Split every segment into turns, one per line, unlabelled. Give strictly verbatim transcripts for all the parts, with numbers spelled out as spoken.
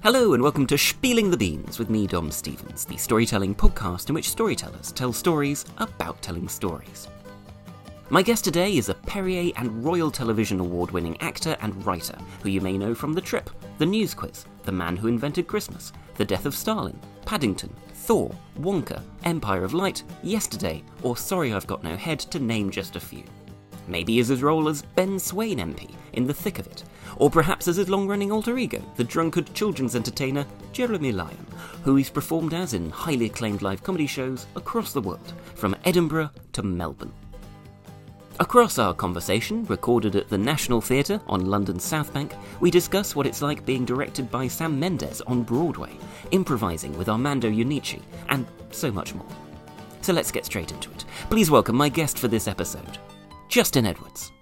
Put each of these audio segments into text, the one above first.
Hello and welcome to Spieling the Beans with me, Dom Stevens, the storytelling podcast in which storytellers tell stories about telling stories. My guest today is a Perrier and Royal Television Award-winning actor and writer who you may know from The Trip, The News Quiz, The Man Who Invented Christmas, The Death of Stalin, Paddington, Thor, Wonka, Empire of Light, Yesterday, or Sorry I've Got No Head, to name just a few. Maybe as his role as Ben Swain M P in The Thick of It, or perhaps as his long-running alter ego, the drunkard children's entertainer Jeremy Lyon, who he's performed as in highly acclaimed live comedy shows across the world, from Edinburgh to Melbourne. Across our conversation, recorded at the National Theatre on London's South Bank, we discuss what it's like being directed by Sam Mendes on Broadway, improvising with Armando Iannucci, and so much more. So let's get straight into it. Please welcome my guest for this episode, Justin Edwards.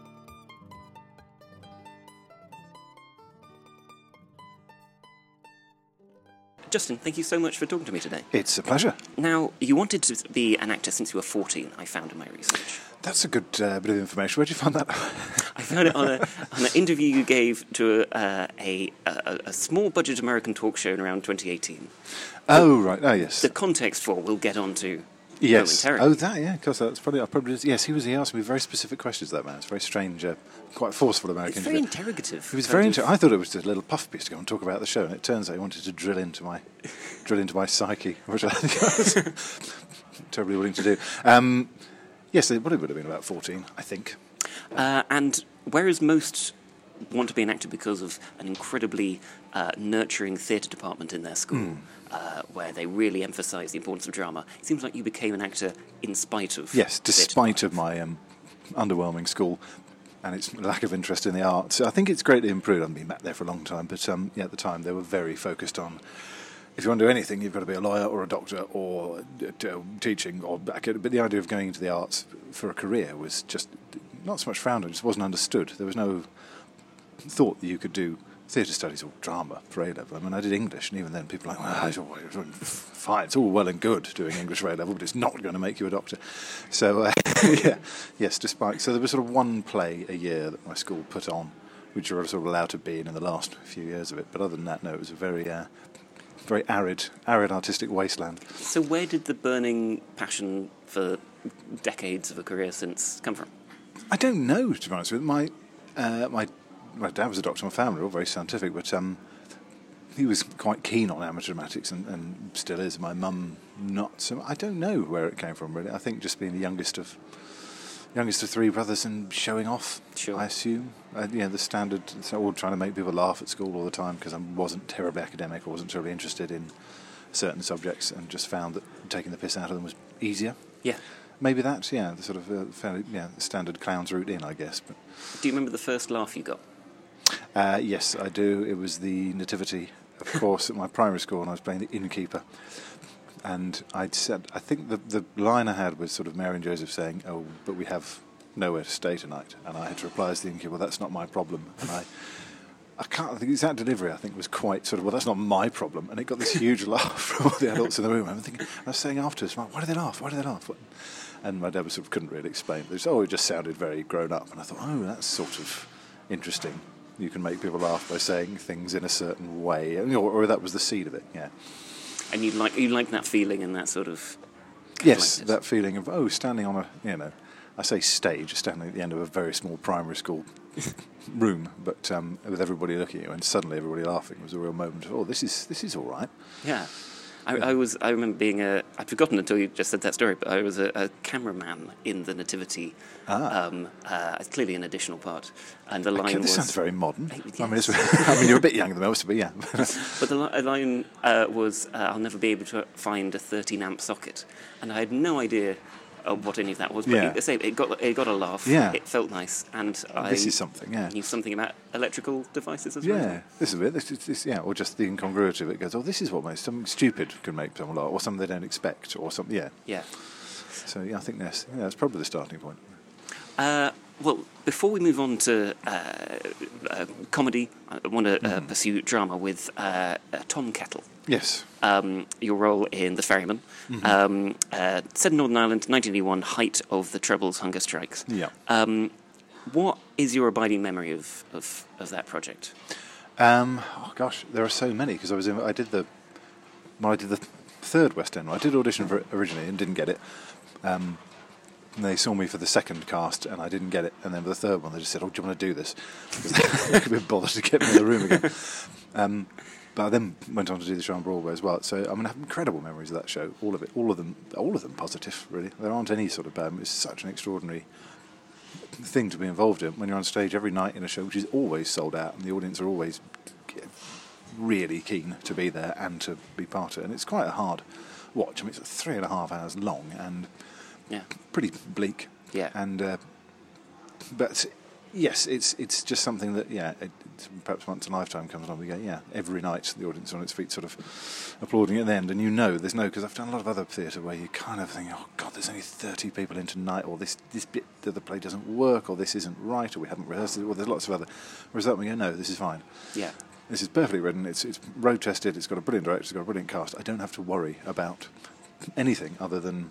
Justin, thank you so much for talking to me today.
It's a pleasure.
Now, you wanted to be an actor since you were fourteen, I found in my research.
That's a good uh, bit of information. Where'd you find that?
I found it on, a, on an interview you gave to a, a, a, a small-budget American talk show in around twenty eighteen.
Oh, right. Oh, yes.
The context for we'll get on to
yes.
momentarily.
Oh, that, yeah, because that's probably, I probably, yes, he was, he asked me very specific questions, that man. It's very strange, uh, quite forceful American.
It's very interrogative.
He was very inter- I thought it was just a little puff piece to go and talk about the show, and it turns out he wanted to drill into my, drill into my psyche, which I think I was terribly willing to do. Um, yes, it would have been about fourteen, I think.
Uh, and whereas most want to be an actor because of an incredibly uh, nurturing theatre department in their school, mm. uh, where they really emphasise the importance of drama, it seems like you became an actor in spite of...
Yes, despite of my um, underwhelming school and its lack of interest in the arts. I think it's greatly improved. I've been back there for a long time, but um, yeah, at the time they were very focused on, if you want to do anything, you've got to be a lawyer or a doctor or uh, teaching or back at, but the idea of going into the arts for a career was just not so much frowned on, it just wasn't understood. There was no thought that you could do theatre studies or drama for A-level. I mean, I did English, and even then people were like, well, it's all, fine, it's all well and good doing English for A-level, but it's not going to make you a doctor. So, uh, yeah, yes, despite... So there was sort of one play a year that my school put on, which you were sort of allowed to be in in the last few years of it. But other than that, no, it was a very... Uh, very arid, arid artistic wasteland.
So where did the burning passion for decades of a career since come from?
I don't know, to be honest with you. My, uh, my, my dad was a doctor, my family were all very scientific, but um, he was quite keen on amateur dramatics and, and still is. My mum, not so. I don't know where it came from, really. I think just being the youngest of youngest of three brothers and showing off,
sure.
I assume. Uh, yeah, the standard, so all trying to make people laugh at school all the time because I wasn't terribly academic or wasn't terribly interested in certain subjects and just found that taking the piss out of them was easier.
Yeah.
Maybe that's, yeah, the sort of uh, fairly, yeah, the standard clown's route in, I guess. But
do you remember the first laugh you got?
Uh, yes, I do. It was the Nativity, of course, at my primary school when I was playing the innkeeper. And I'd said, I think the the line I had was sort of Mary and Joseph saying, oh, but we have nowhere to stay tonight. And I had to reply as the innkeeper, well, that's not my problem. And I I can't, the exact delivery, I think, was quite sort of, well, that's not my problem. And it got this huge laugh from all the adults in the room. I'm thinking, I was saying afterwards, why do they laugh? Why do they laugh? And my dad was sort of couldn't really explain. They just, oh, it just sounded very grown up. And I thought, oh, that's sort of interesting. You can make people laugh by saying things in a certain way. Or, or that was the seed of it, yeah.
And you like you like that feeling and that sort of...
Yes, that feeling of, oh, standing on a, you know, I say stage, standing at the end of a very small primary school room, but um, with everybody looking at you and suddenly everybody laughing was a real moment of, oh, this is this is all right.
Yeah. I, I was. I remember being a... I'd forgotten until you just said that story, but I was a, a cameraman in the Nativity. Ah. Um, uh, it's clearly an additional part. And the line
okay, this
was...
sounds very modern.
Yes.
I mean, it's, I mean, you're a bit younger than most, but yeah.
But the li- line uh, was, uh, I'll never be able to find a thirteen amp socket. And I had no idea uh, what any of that was. But
yeah.
it, say, it, got, it got a laugh.
Yeah.
It felt nice. And I
this is something, yeah.
knew something about electrical devices as
yeah,
well.
Yeah, this is it. This, is- this, yeah, or just the incongruity of it goes, oh, this is what makes something stupid can make someone laugh, or something they don't expect, or something, yeah.
Yeah.
So, yeah, I think that's, yeah, that's probably the starting point.
Uh, well, before we move on to uh, uh, comedy, I want to uh, mm. pursue drama with uh, uh, Tom Kettle.
Yes.
Um, your role in The Ferryman. Mm-hmm. Um, uh, set in Northern Ireland, nineteen eighty-one, height of the Troubles hunger strikes.
Yeah.
Um, what is your abiding memory of, of, of that project?
Um, oh gosh, there are so many because I was in, I did the well, I did the third West End one. I did audition for it originally and didn't get it. Um, and they saw me for the second cast and I didn't get it. And then for the third one, they just said, "Oh, do you want to do this?" Because they couldn't be bothered to get me in the room again. Um, but I then went on to do the show on Broadway as well. So I mean, I have incredible memories of that show. All of it, all of them, all of them positive. Really, there aren't any sort of bad. It's such an extraordinary thing to be involved in when you're on stage every night in a show which is always sold out and the audience are always really keen to be there and to be part of it, and it's quite a hard watch. I mean, it's three and a half hours long and
yeah,
pretty bleak.
Yeah,
and uh, but yes, it's it's just something that yeah, it, perhaps once a lifetime comes along. We go yeah, every night the audience are on its feet, sort of applauding at the end, and you know there's no because I've done a lot of other theatre where you kind of think, oh God, there's only thirty people in tonight, or this this bit of the play doesn't work, or this isn't right, or we haven't rehearsed it, or there's lots of other. Whereas that we go, no, this is fine.
Yeah.
This is perfectly written, it's it's road tested, it's got a brilliant director, it's got a brilliant cast. I don't have to worry about anything other than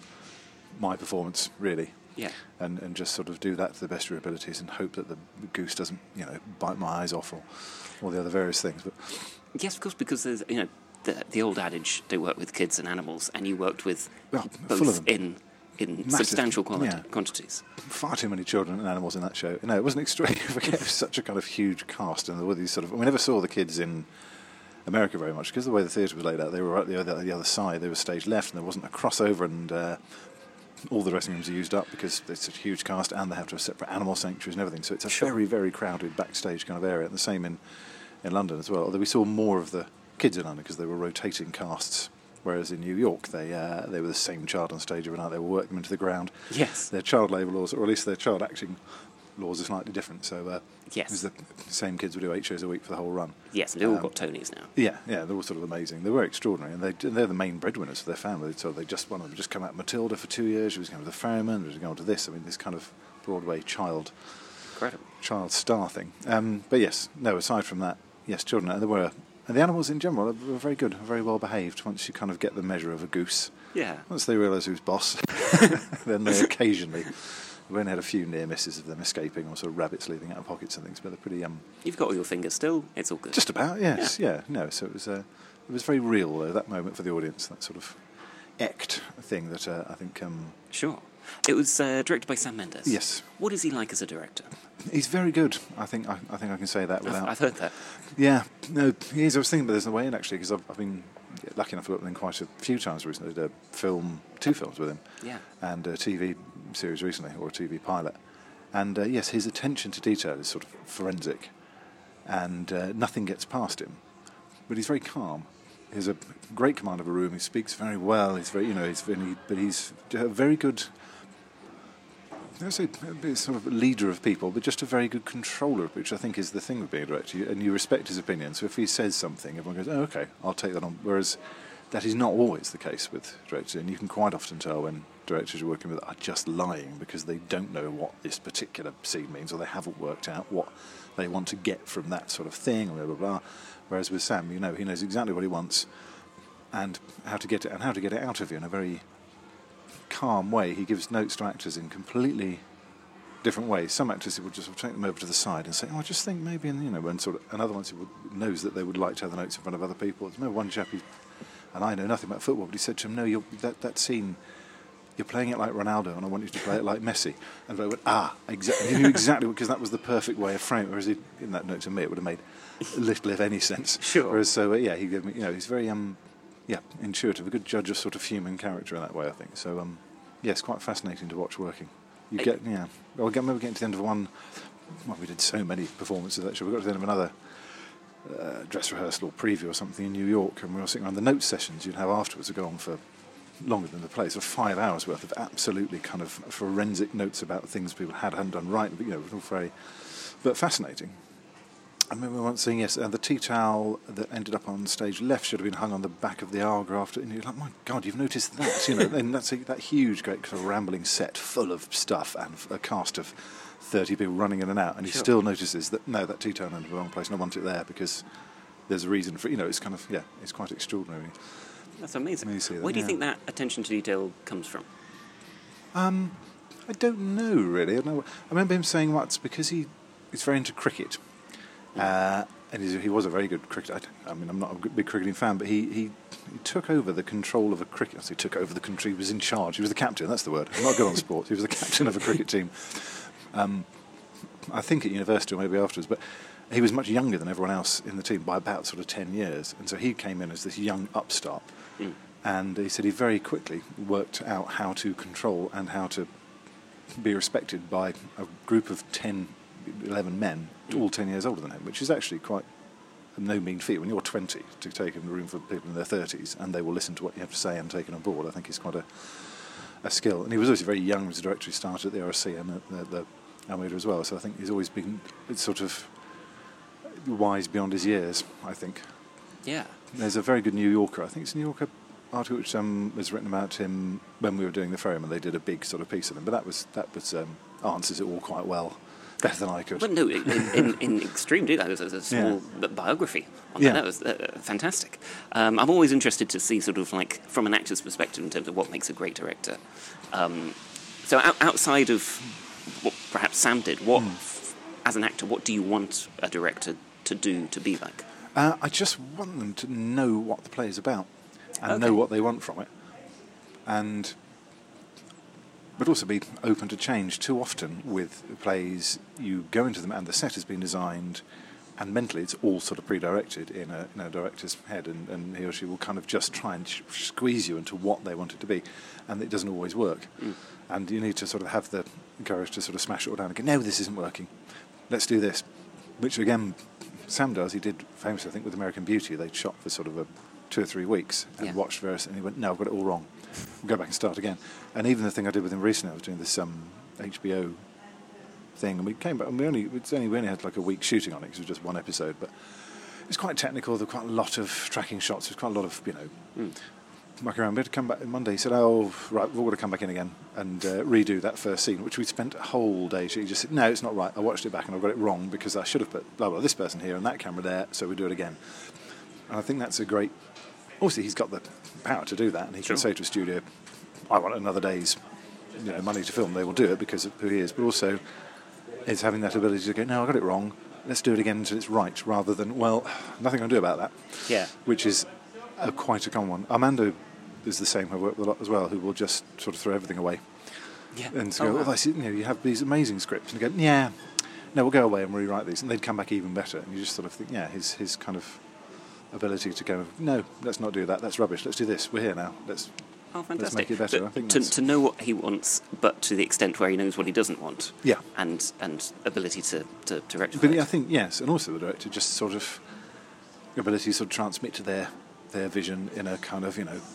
my performance, really.
Yeah.
And and just sort of do that to the best of your abilities and hope that the goose doesn't, you know, bite my eyes off or all the other various things. But
yes, of course, because there's, you know, the the old adage, they work with kids and animals, and you worked with
well,
both
full of them.
in in
Massive,
substantial quality,
yeah.
quantities.
Far too many children and animals in that show. No, it wasn't extreme. It was such a kind of huge cast, and there were these sort of. We never saw the kids in America very much because the way the theatre was laid out, they were at the other, the other side. They were stage left, and there wasn't a crossover, and uh, all the dressing rooms are used up because it's a huge cast, and they have to have separate animal sanctuaries and everything. So it's a
Sure.
very, very crowded backstage kind of area, and the same in in London as well. Although we saw more of the kids in London because they were rotating casts. Whereas in New York, they uh, they were the same child on stage every night. They were working them into the ground.
Yes.
Their child labour laws, or at least their child acting laws, are slightly different. So uh,
Yes.
it was the same kids would do eight shows a week for the whole run.
Yes, and they all
Um,
got Tonys now.
Yeah, yeah, they were sort of amazing. They were extraordinary, and they they're the main breadwinners for their family. So they just one of them just come out Matilda for two years. She was going to the Ferryman. She was going to this. I mean, this kind of Broadway child
Incredible.
child star thing. Um, but yes, no. Aside from that, yes, children. And there were. And the animals in general were very good, very well behaved. Once you kind of get the measure of a goose,
Yeah.
once they realise who's boss, then they occasionally. We only had a few near misses of them escaping, or sort of rabbits leaving out of pockets and things. But they're pretty um.
You've got all your fingers still. It's all good.
Just about, yes, yeah. yeah no, so it was uh, it was very real though, that moment for the audience, that sort of act thing that uh, I think. Um,
Sure. It was uh, directed by Sam Mendes.
yes,
What is he like as a director?
he's very good. I think I, I think I can say that without.
I've, I've heard that.
Yeah, no, he is. I was thinking about this on the way in actually because I've, I've been lucky enough to work with him quite a few times recently. I did a film, two films with him,
Yeah.
and a T V series recently, or a T V pilot. And uh, yes, his attention to detail is sort of forensic, and uh, nothing gets past him. But he's very calm. He has a great command of a room. He speaks very well. He's very, you know, he's very, but he's a very good. I don't say a sort of leader of people, but just a very good controller, which I think is the thing with being a director. And you respect his opinion. So if he says something, everyone goes, "Oh, okay, I'll take that on." Whereas that is not always the case with directors, and you can quite often tell when directors you're working with are just lying because they don't know what this particular scene means, or they haven't worked out what they want to get from that sort of thing, blah blah blah. Whereas with Sam, you know, he knows exactly what he wants and how to get it and how to get it out of you in a very calm way. He gives notes to actors in completely different ways. Some actors he would just take them over to the side and say, "Oh, I just think maybe," and you know, and sort of, and other ones he would, knows that they would like to have the notes in front of other people. I remember one chap, he, and I know nothing about football, but he said to him, "No, you're, that that scene, you're playing it like Ronaldo, and I want you to play it like Messi." And I went, "Ah, exactly." He knew exactly because that was the perfect way of framing. Whereas he, in that note to me, it would have made little if any sense.
Sure.
Whereas so uh, yeah, he gave me, you know, he's very um, yeah, intuitive, a good judge of sort of human character in that way, I think. So um. Yeah, it's quite fascinating to watch working. You get, yeah. Well, I remember getting to the end of one. Well, we did so many performances actually. We got to the end of another uh, dress rehearsal or preview or something in New York, and we were sitting around the note sessions you'd have afterwards to go on for longer than the play, so five hours worth of absolutely kind of forensic notes about things people had hadn't done right. But you know, it was all very, but fascinating. I remember once seeing, yes, uh, the tea towel that ended up on stage left should have been hung on the back of the Arga after, and you're like, my God, you've noticed that, you know, and that's a, that huge, great sort of rambling set full of stuff and a cast of thirty people running in and out, and he
Sure.
still notices that, no, that tea towel ended in the wrong place, and I want it there because there's a reason for, you know, it's kind of, yeah, it's quite extraordinary.
That's amazing.
You see that,
Where do you
yeah.
think that attention to detail comes from?
Um, I don't know, really. I, don't know. I remember him saying once, because he he's very into cricket, Uh, and he's, he was a very good cricketer. I, I mean, I'm not a big cricketing fan, but he, he, he took over the control of a cricket. So he took over the country. He was in charge. He was the captain. That's the word. I'm not good on sports. He was the captain of a cricket team. Um, I think at university or maybe afterwards, but he was much younger than everyone else in the team by about sort of ten years, and so he came in as this young upstart. Mm. And he said he very quickly worked out how to control and how to be respected by a group of ten, eleven men, all ten years older than him, which is actually quite no mean feat. When you're twenty, to take in a room for people in their thirties, and they will listen to what you have to say and take it on board, I think is quite a, a skill. And he was also very young as a director. He started at the R S C and at the, the Almeida as well, so I think he's always been sort of wise beyond his years, I think.
Yeah.
There's a very good New Yorker, I think it's a New Yorker article which um, was written about him when we were doing The Ferryman. They did a big sort of piece of him, but that was that was um, answers it all quite well, better than I could.
Well, no, in, in, in extreme detail, that was a small yeah. biography on that. Yeah. That was uh, fantastic. Um, I'm always interested to see sort of like from an actor's perspective in terms of what makes a great director. Um, so out, outside of what perhaps Sam did, what, mm. as an actor, what do you want a director to do to be like?
Uh, I just want them to know what the play is about and okay. know what they want from it, and but also be open to change. Too often with plays, you go into them and the set has been designed, and mentally it's all sort of pre-directed in a, in a director's head, and, and he or she will kind of just try and sh- squeeze you into what they want it to be, and it doesn't always work. Mm. And you need to sort of have the courage to sort of smash it all down and go, no, this isn't working, let's do this. Which again, Sam does. He did famously, I think, with American Beauty. They'd shot for sort of a two or three weeks and yeah. watched various, and he went, no, I've got it all wrong. We'll go back and start again. And even the thing I did with him recently, I was doing this um, H B O thing, and we came back, and we only, it's only, we only had like a week shooting on it, because it was just one episode, but it was quite technical. There were quite a lot of tracking shots. There was quite a lot of, you know, mm. muck around. We had to come back on Monday. He said, oh, right, we've got to come back in again and uh, redo that first scene, which we spent a whole day. He just said, no, it's not right. I watched it back and I got it wrong because I should have put blah, blah, this person here and that camera there, so we do it again. And I think that's a great... Obviously, he's got the power to do that, and he sure. can say to a studio, I want another day's you know, money to film. They will do it because of who he is. But also, it's having that ability to go, no, I got it wrong. Let's do it again until it's right, rather than, well, nothing I can do about that.
Yeah.
Which is a, quite a common one. Armando is the same. I work with a lot as well, who will just sort of throw everything away.
Yeah.
And so
oh,
go,
wow.
well, I see, you know, you have these amazing scripts, and you go, yeah, no, we'll go away and rewrite these, and they'd come back even better. And you just sort of think, yeah, his his kind of ability to go, no, let's not do that. That's rubbish. Let's do this. We're here now. Let's
oh, fantastic.
let's make it better.
But
I think
to to know what he wants, but to the extent where he knows what he doesn't want.
Yeah.
And and ability to to, to rectify.
But
it.
I think yes, and also the director just sort of ability to sort of transmit to their their vision in a kind of you know.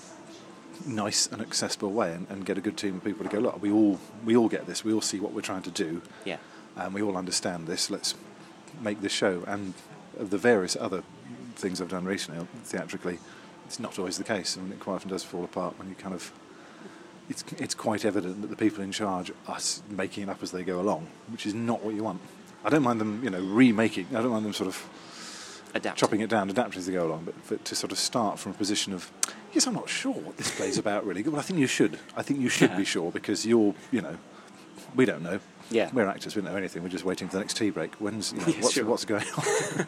nice and accessible way, and, and get a good team of people to go, look, we all we all get this, we all see what we're trying to do,
yeah,
and we all understand this, let's make this show. And of the various other things I've done recently theatrically, it's not always the case, and it quite often does fall apart when you kind of it's it's quite evident that the people in charge are making it up as they go along, which is not what you want. I don't mind them, you know, remaking, I don't mind them sort of
Adapting.
chopping it down, adapting as they go along, but for, to sort of start from a position of, yes, I'm not sure what this play's about really, but I think you should. I think you should yeah. be sure, because you're, you know, we don't know.
Yeah.
We're actors, we don't know anything, we're just waiting for the next tea break. When's, you know,
yeah,
what's,
sure.
what's going on?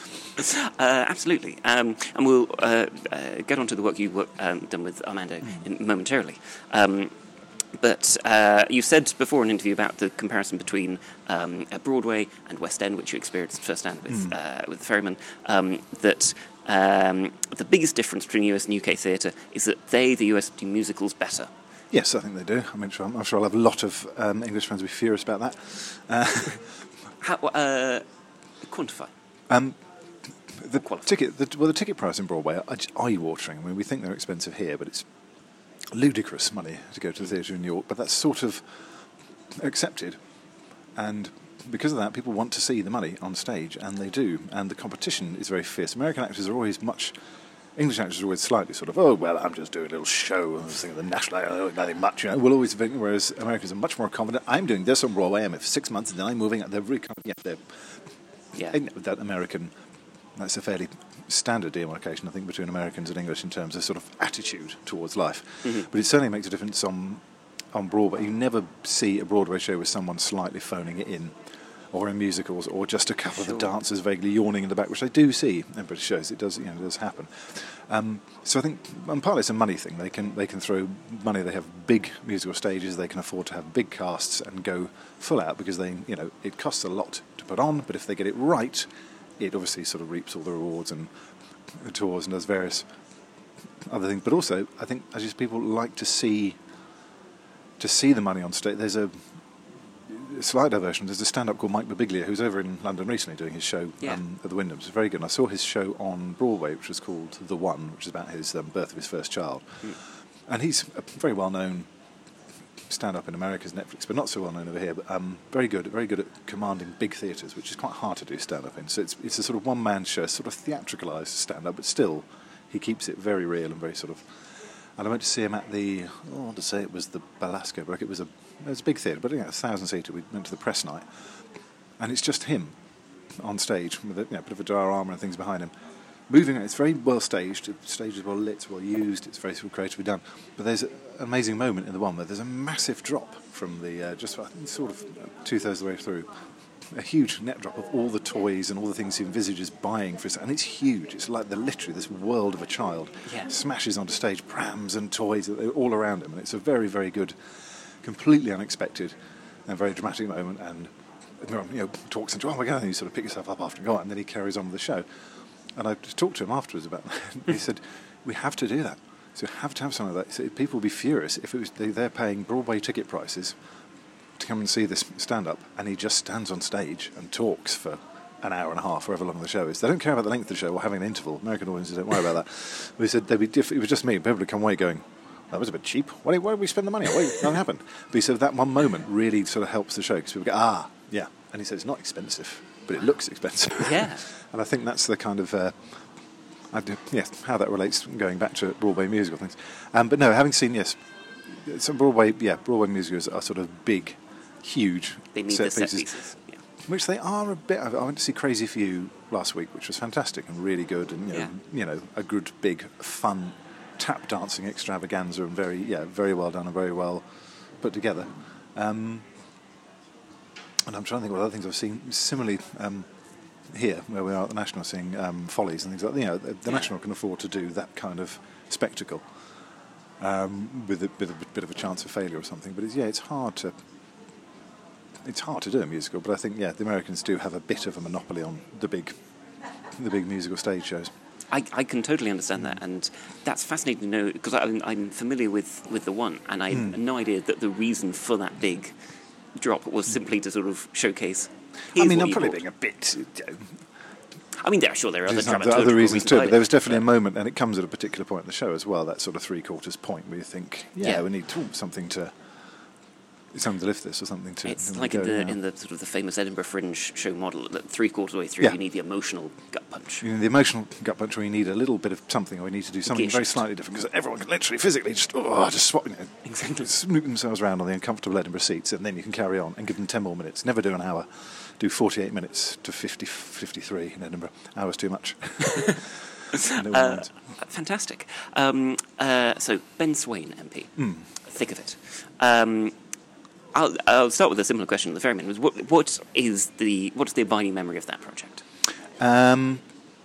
uh, absolutely. Um, and we'll uh, uh, get on to the work you've work, um, done with Armando mm. in, momentarily. Um, But uh, you said before in an interview about the comparison between um, Broadway and West End, which you experienced firsthand with mm. uh, with The Ferryman, um, that um, the biggest difference between U S and U K theatre is that they, the U S, do musicals better.
Yes, I think they do. I mean, I'm, I'm sure I'll have a lot of um, English friends will be furious about that. Uh,
How, uh, quantify.
Um, the ticket, the, well, the ticket price in Broadway are eye-watering. I mean, we think they're expensive here, but it's ludicrous money to go to the theatre in New York, but that's sort of accepted, and because of that people want to see the money on stage, and they do, and the competition is very fierce. American actors are always much English actors are always slightly sort of, oh well, I'm just doing a little show and singing the national, I don't know nothing much, you know. We'll always think, whereas Americans are much more confident. I'm doing this on Broadway, I'm here for six months and then I'm moving. They're very kind of, yeah, they're
yeah.
that American, that's a fairly standard demarcation, I think, between Americans and English in terms of sort of attitude towards life. Mm-hmm. But it certainly makes a difference on on Broadway. You never see a Broadway show with someone slightly phoning it in or in musicals, or just a couple
Sure.
of the dancers vaguely yawning in the back, which I do see in British shows. It does, you know, it does happen. Um, so I think, and partly it's a money thing. They can they can throw money. They have big musical stages. They can afford to have big casts and go full out because they, you know, it costs a lot to put on. But if they get it right, it obviously sort of reaps all the rewards and the tours and does various other things. But also, I think as just people like to see to see the money on stage. There's a slight diversion. There's a stand-up called Mike Birbiglia who's over in London recently doing his show
Yeah.
um, at the Wyndham. It's very good. And I saw his show on Broadway, which was called The One, which is about his um, birth of his first child. Mm. And he's a very well-known stand-up in America's Netflix, but not so well-known over here. But um, very good, very good at commanding big theatres, which is quite hard to do stand-up in. So it's it's a sort of one-man show, sort of theatricalised stand-up, but still he keeps it very real and very sort of. And I went to see him at the, oh, I want to say it was the Belasco, but it was a, it was a big theatre, but you know, a thousand-seater. We went to the press night, and it's just him on stage with a you know, bit of a diorama and things behind him, moving. It's very well staged. The stage is well lit, well used. It's very sort of creatively done. But there's an amazing moment in the one where there's a massive drop from the uh, just sort of two thirds of the way through. A huge net drop of all the toys and all the things he envisages buying for his, and it's huge. It's like the literally this world of a child
yeah.
smashes onto stage, prams and toys all around him, and it's a very, very good, completely unexpected and very dramatic moment. And you know, talks and oh my god, and you sort of pick yourself up after and go on, and then he carries on with the show. And I just talked to him afterwards about that. He said, "We have to do that. So we have to have something like that." He said, people would be furious if it was they, they're paying Broadway ticket prices to come and see this stand-up, and he just stands on stage and talks for an hour and a half, however long the show is. They don't care about the length of the show or having an interval. American audiences don't worry about that. But he said they'd be diff- it was just me. People would come away going, that was a bit cheap. Why, why did we spend the money on? Wait, nothing happened. But he said that one moment really sort of helps the show because people go, ah, yeah. And he said it's not expensive, but it looks expensive.
Yeah.
And I think that's the kind of, uh, I do, yes, how that relates going back to Broadway musical things. Um, but no, having seen, yes, some Broadway, yeah, Broadway musicals are sort of big, huge
They need
set
the set
pieces,
pieces. Yeah.
which they are a bit. I went to see Crazy for You last week, which was fantastic and really good, and you know,
Yeah.
you know a good, big, fun tap dancing extravaganza, and very, yeah, very well done and very well put together. Um, and I'm trying to think what other things I've seen similarly um, here, where we are at the National, seeing um, Follies and things like that. You know, the, the
Yeah.
National can afford to do that kind of spectacle um, with a bit of, a bit of a chance of failure or something. But it's, yeah, it's hard to. It's hard to do a musical, but I think yeah, the Americans do have a bit of a monopoly on the big, the big musical stage shows.
I, I can totally understand that, and that's fascinating to know because I'm, I'm familiar with, with the one, and I
Mm.
had no idea that the reason for that big drop was simply to sort of showcase. Here's
I mean,
what
I'm
you
probably
bought.
being a bit. Uh,
I mean, there are sure there are other
there's some
dramaturgical
other reasons too,
behind
but there
it,
was definitely
but-
a moment, and it comes at a particular point in the show as well. That sort of three quarters point where you think, yeah,
Yeah.
we need to, something to, something to lift this or something to.
It's
to
like
go,
in the
yeah.
in the sort of the famous Edinburgh Fringe show model. That three quarters of the way through,
Yeah.
you need the emotional gut punch.
You know, the emotional gut punch where you need a little bit of something, or you need to do something
Gear
very
shift.
slightly different, because everyone can literally, physically, just oh, just swap, you know,
Exactly.
snoop themselves around on the uncomfortable Edinburgh seats, and then you can carry on and give them ten more minutes. Never do an hour. Do forty-eight minutes to fifty, fifty-three in Edinburgh. Hours too much. No one
Uh,
minds.
fantastic. Um, uh, so Ben Swain, M P,
Mm.
thick of it. Um, I'll, I'll start with a similar question to the ferryman. Was what, what is the what's the abiding memory of that project?
Um,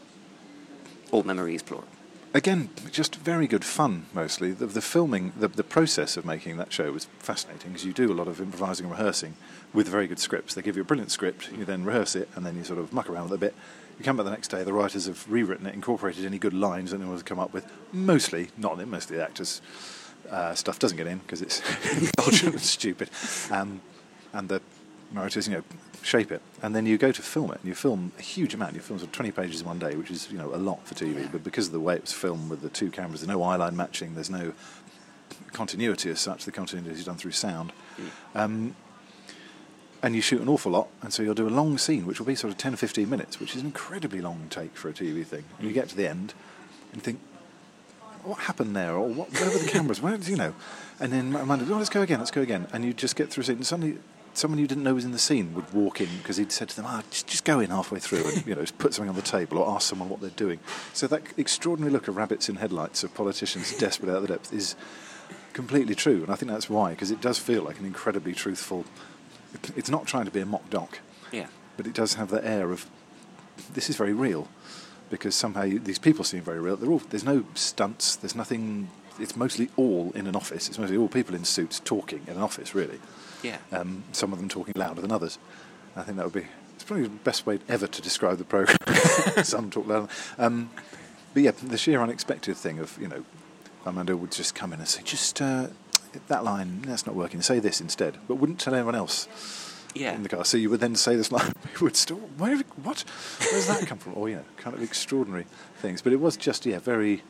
All memories, plural.
Again, just very good fun, mostly. The, the filming, the, the process of making that show was fascinating, because you do a lot of improvising and rehearsing with very good scripts. They give you a brilliant script, you then rehearse it, and then you sort of muck around with it a bit. You come back the next day, the writers have rewritten it, incorporated any good lines that anyone has come up with. Mostly, not in, mostly the actors' uh, stuff doesn't get in, because it's indulgent and stupid. Um, and the writers, you know, shape it, and then you go to film it, and you film a huge amount. You film sort of twenty pages in one day, which is, you know, a lot for T V.
Yeah.
But because of the way it was filmed with the two cameras, there's no eyeline matching, there's no continuity as such. The continuity is done through sound,
Mm.
um, and you shoot an awful lot. And so you'll do a long scene, which will be sort of ten, fifteen minutes, which is an incredibly long take for a T V thing. And you get to the end, and you think, what happened there, or what, where were the cameras? Where, you know? And then Amanda, oh, let's go again, let's go again, and you just get through a scene, and suddenly someone you didn't know was in the scene would walk in, because he'd said to them, ah, just, just go in halfway through and, you know, just put something on the table or ask someone what they're doing. So that extraordinary look of rabbits in headlights of politicians desperate out of the depth is completely true, and I think that's why, because it does feel like an incredibly truthful. It's not trying to be a mock doc.
Yeah.
but it does have that air of, this is very real, because somehow you, these people seem very real. They're all, there's no stunts, there's nothing, it's mostly all in an office, it's mostly all people in suits talking in an office, really.
Yeah.
Um, some of them talking louder than others. I think that would be, it's probably the best way ever to describe the programme. Some talk louder. Um, but yeah, the sheer unexpected thing of, you know, Armando would just come in and say, just uh, that line, that's not working, say this instead, but wouldn't tell anyone else.
Yeah.
In the car. So you would then say this line, people would still, where, what? Where does that come from? Or, you know, kind of extraordinary things. But it was just, yeah, very,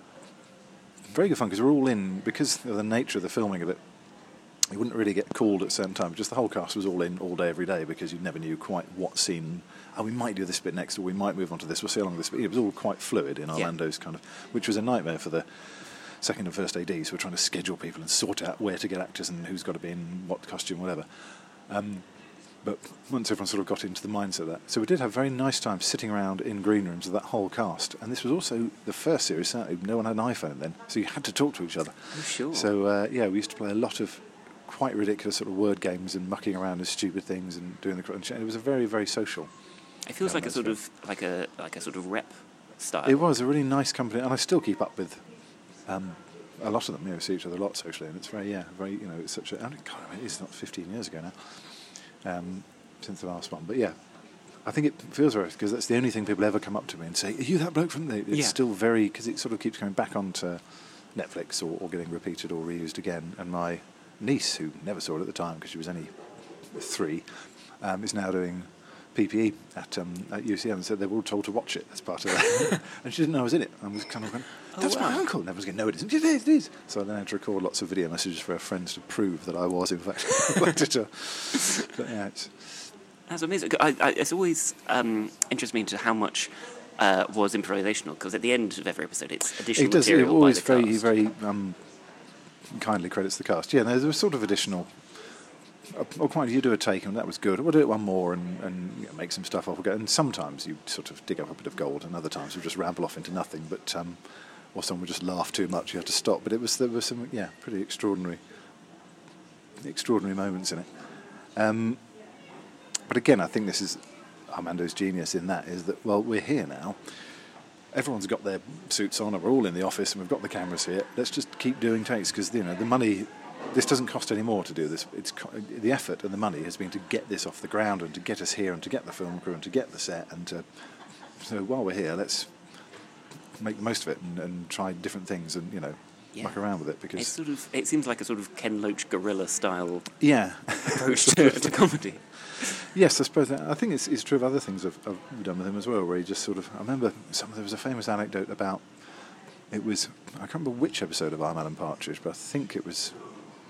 very good fun, because we're all in, because of the nature of the filming of it, you wouldn't really get called at certain times. Just the whole cast was all in all day, every day, because you never knew quite what scene, oh, we might do this bit next, or we might move on to this, we'll see how long this bit. It was all quite fluid in Orlando's yeah. kind of, which was a nightmare for the second and first A Ds, who were trying to schedule people and sort out where to get actors and who's got to be in what costume, whatever. Um, But once everyone sort of got into the mindset of that. So we did have a very nice time sitting around in green rooms with that whole cast. And this was also the first series, certainly. No one had an iPhone then, so you had to talk to each other.
Oh, sure.
So, uh, yeah, we used to play a lot of quite ridiculous sort of word games and mucking around with stupid things and doing the... And it was a very, very social.
It feels like a sort of like a like a sort of rep style.
It was a really nice company, and I still keep up with um, a lot of them. You know, see each other a lot socially, and it's very, yeah, very, you know, it's such a... I mean, God, I mean, it's not fifteen years ago now. Um, since the last one, but yeah, I think it feels right, because that's the only thing people ever come up to me and say, are you that bloke from the... It's yeah. still very, because it sort of keeps going back onto Netflix or, or getting repeated or reused again, and my niece, who never saw it at the time because she was only three, um, is now doing P P E at, um, at U C M, and said they were all told to watch it as part of that. And she didn't know I was in it. I was kind of going, that's oh, wow. my uncle. And everyone's going, no, it isn't. It is, it is. So I then had to record lots of video messages for her friends to prove that I was, in fact, related to her. But yeah, it's...
That's amazing. I, I, it's always um, interests me into how much uh, was improvisational, because at the end of every episode it's additional
it does,
material
it always
by the
very,
cast.
very um, kindly credits the cast. Yeah, there was sort of additional... Or quite, you do a take and that was good. We'll do it one more and, and you know, make some stuff off. And sometimes you sort of dig up a bit of gold, and other times you just ramble off into nothing. But um, or someone would just laugh too much, you have to stop. But it was there were some yeah pretty extraordinary, extraordinary moments in it. Um, but again, I think this is Armando's genius in that is that well we're here now. Everyone's got their suits on, and we're all in the office, and we've got the cameras here. Let's just keep doing takes, because you know the money. This doesn't cost any more to do this. It's the effort and the money has been to get this off the ground and to get us here and to get the film crew and to get the set. And to, so while we're here, let's make the most of it and, and try different things and you know yeah. muck around with it, because
it's sort of it seems like a sort of Ken Loach guerrilla style
yeah
approach to, to comedy.
Yes, I suppose that, I think it's, it's true of other things I've, I've done with him as well, where he just sort of. I remember some. There was a famous anecdote about. It was I can't remember which episode of I'm Alan Partridge, but I think it was.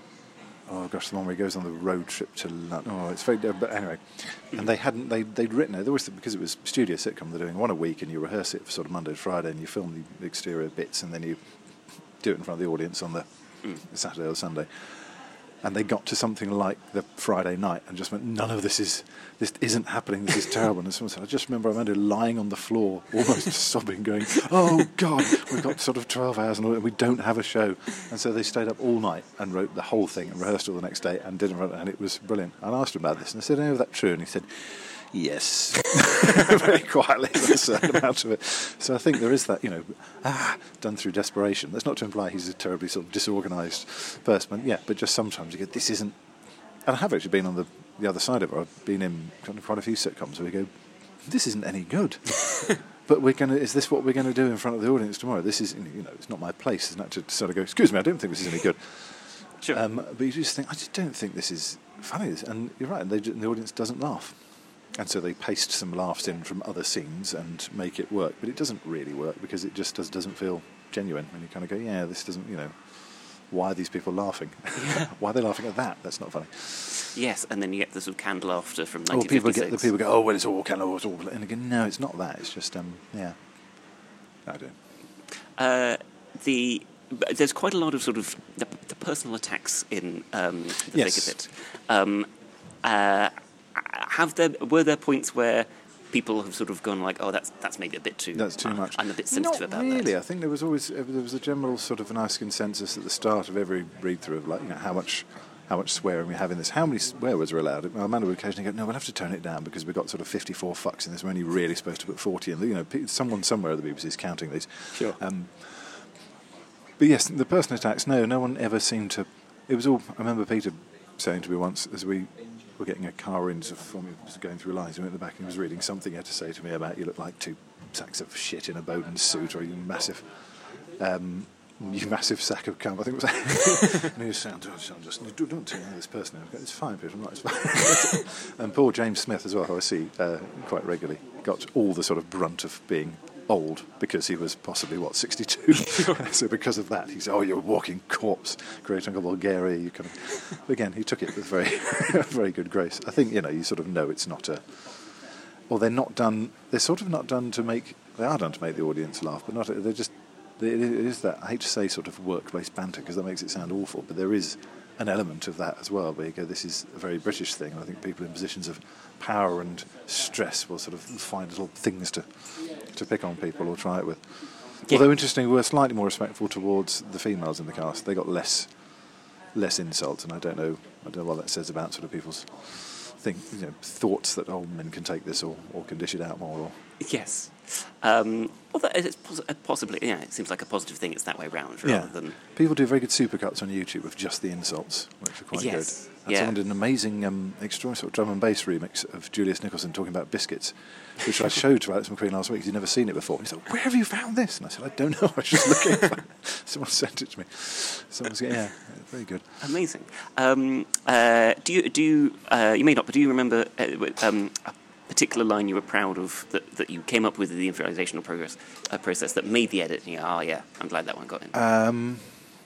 Oh gosh, the one where he goes on the road trip to London. Oh, it's very. But anyway, and they hadn't. They they'd written it. There was because it was studio sitcom. They're doing one a week, and you rehearse it for sort of Monday to Friday, and you film the exterior bits, and then you do it in front of the audience on the mm. Saturday or Sunday. And they got to something like the Friday night and just went, none of this is, this isn't happening, this is terrible. And someone said, I just remember Armando lying on the floor, almost sobbing, going, oh God, we've got sort of twelve hours and we don't have a show. And so they stayed up all night and wrote the whole thing and rehearsed all the next day and didn't run it, and it was brilliant. And I asked him about this and I said, oh, is that true? And he said, yes, very quietly, a certain amount of it. So I think there is that, you know, ah, done through desperation. That's not to imply he's a terribly sort of disorganised person, yeah, but just sometimes you go, this isn't. And I have actually been on the, the other side of it. I've been in kind of quite a few sitcoms where we go, this isn't any good. But we're going to, is this what we're going to do in front of the audience tomorrow? This is, you know, it's not my place, isn't it, to sort of go, excuse me, I don't think this is any good.
Sure.
Um, but you just think, I just don't think this is funny. And you're right, and, they, and the audience doesn't laugh. And so they paste some laughs in from other scenes and make it work. But it doesn't really work because it just does, doesn't feel genuine. And you kind of go, yeah, this doesn't, you know, why are these people laughing?
Yeah.
Why are they laughing at that? That's not funny.
Yes, and then you get the sort of canned laughter from
nineteen
nineteen fifty-six.
Or people get, the people go, oh, well, it's all canned, it's all... And again, no, it's not that. It's just, um, yeah. I do.
Uh, the... There's quite a lot of sort of the, the personal attacks in um, the
yes.
thick of it. Um, uh, have there were there points where people have sort of gone like, oh, that's that's maybe a bit too.
That's too
uh,
much.
I'm a bit sensitive
Not
about
really.
that.
Really, I think there was always uh, there was a general sort of nice consensus at the start of every read through of like you know how much how much swearing we have in this, how many swear words are allowed. Well, Amanda would occasionally go, no, we'll have to tone it down because we've got sort of fifty-four fucks in this. We're only really supposed to put forty in. You know, pe- someone somewhere at the B B C is counting these.
Sure.
Um, but yes, the personal attacks, no, no one ever seemed to... It was all... I remember Peter saying to me once, as we were getting a car in, sort of, when we was going through lines, we went in the back and he was reading something he had to say to me about, you look like two sacks of shit in a Bowden suit, or you massive... Um, you massive sack of cum, I think it was. And he was saying, don't, don't, just, don't, don't tell this person. It's fine, Peter, I'm not. It's fine. And poor James Smith as well, who I see uh, quite regularly, got all the sort of brunt of being old because he was possibly, what, sixty-two? So because of that, he said, oh, you're a walking corpse, great Uncle Bulgaria. You kind of, again, he took it with very, very good grace. I think, you know, you sort of know it's not a... Or they're not done... They're sort of not done to make... They are done to make the audience laugh, but not... They're just... It is that, I hate to say sort of work-based banter because that makes it sound awful, but there is an element of that as well, where you go, this is a very British thing, and I think people in positions of power and stress will sort of find little things to to pick on people or try it with. Yeah. Although, interestingly, we're slightly more respectful towards the females in the cast. They got less less insults, and I don't know I don't know what that says about sort of people's think, you know, thoughts that, oh, men can take this or, or can dish it out more. Or
yes. Um, although it's poss- possibly, yeah, it seems like a positive thing. It's that way round, rather
yeah.
than
people do very good supercuts on YouTube of just the insults, which are quite
yes.
good. And
yeah.
someone did an amazing, um, extraordinary sort of drum and bass remix of Julius Nicholson talking about biscuits, which I showed to Alex McQueen last week. He'd never seen it before. He said, "Where have you found this?" And I said, "I don't know. I was just looking." For it. Someone sent it to me. Someone's yeah, very good.
Amazing. Um, uh, do you do you, uh, you may not, but do you remember uh, um, a particular line you were proud of that, that you came up with in the improvisational progress uh, process that made the edit? And you go, oh yeah, I'm glad that one got in.
Um,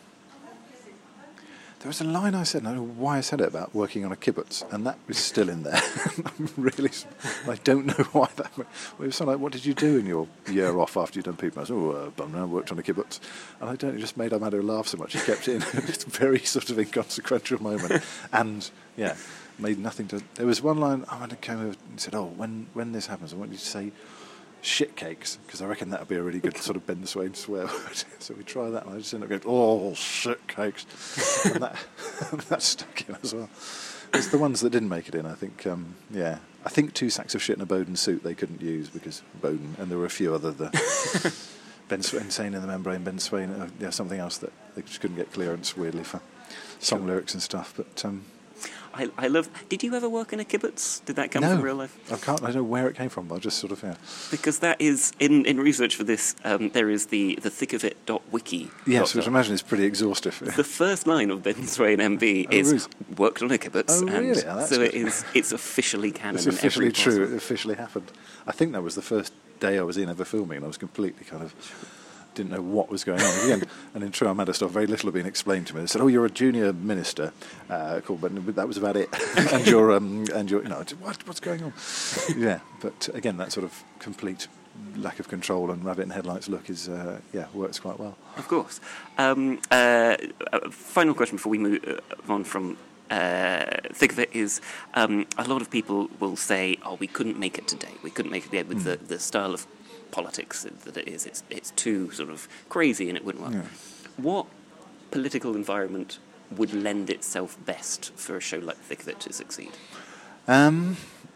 there was a line I said, and I don't know why I said it, about working on a kibbutz, and that was still in there. I'm really, I don't know why that. It was sort of like, what did you do in your year off after you'd done people? I said, oh, uh, I worked on a kibbutz, and I don't. It just made Amado laugh so much. He kept it in. It's a very sort of inconsequential moment, and yeah, made nothing to. There was one line I oh, came over and said, oh, when when this happens, I want you to say shit cakes, because I reckon that would be a really good sort of Ben Swain swear word. So we try that, and I just ended up going, oh, shit cakes. And that, that stuck in as well. It's the ones that didn't make it in, I think, um, yeah. I think two sacks of shit in a Bowden suit they couldn't use, because Bowden, and there were a few other, the Ben Swain, Insane in the Membrane, Ben Swain, uh, yeah, something else that they just couldn't get clearance, weirdly, for song sure. lyrics and stuff, but... Um,
I, I love... Did you ever work in a kibbutz? Did that come
no,
from real life?
I can't... I don't know where it came from, but I just sort of, yeah.
Because that is... In, in research for this, um, there is the, the thick of it dot wiki.
Yes, which I imagine is pretty exhaustive.
The first line of Ben Swain M B
oh,
is,
really?
worked on a kibbutz.
Oh, really?
And
Oh,
so
good.
it is, it's officially canon.
It's officially
in every
true.
possible.
It officially happened. I think that was the first day I was in ever filming, and I was completely kind of... didn't know what was going on. Again, and in true Amanda stuff, very little had been explained to me. They said, "Oh, you're a junior minister." Uh, cool, but that was about it. and you're, um, and you're, you know, what, what's going on? Yeah, but again, that sort of complete lack of control and rabbit in headlights look is, uh, yeah, works quite well.
Of course. Um, uh, final question before we move on from uh, thick of it is, um, a lot of people will say, "Oh, we couldn't make it today. We couldn't make it with mm. the, the style of politics that it is. It's it's too sort of crazy and it wouldn't work." Yeah. What political environment would lend itself best for a show like Thick of It to succeed?
Um,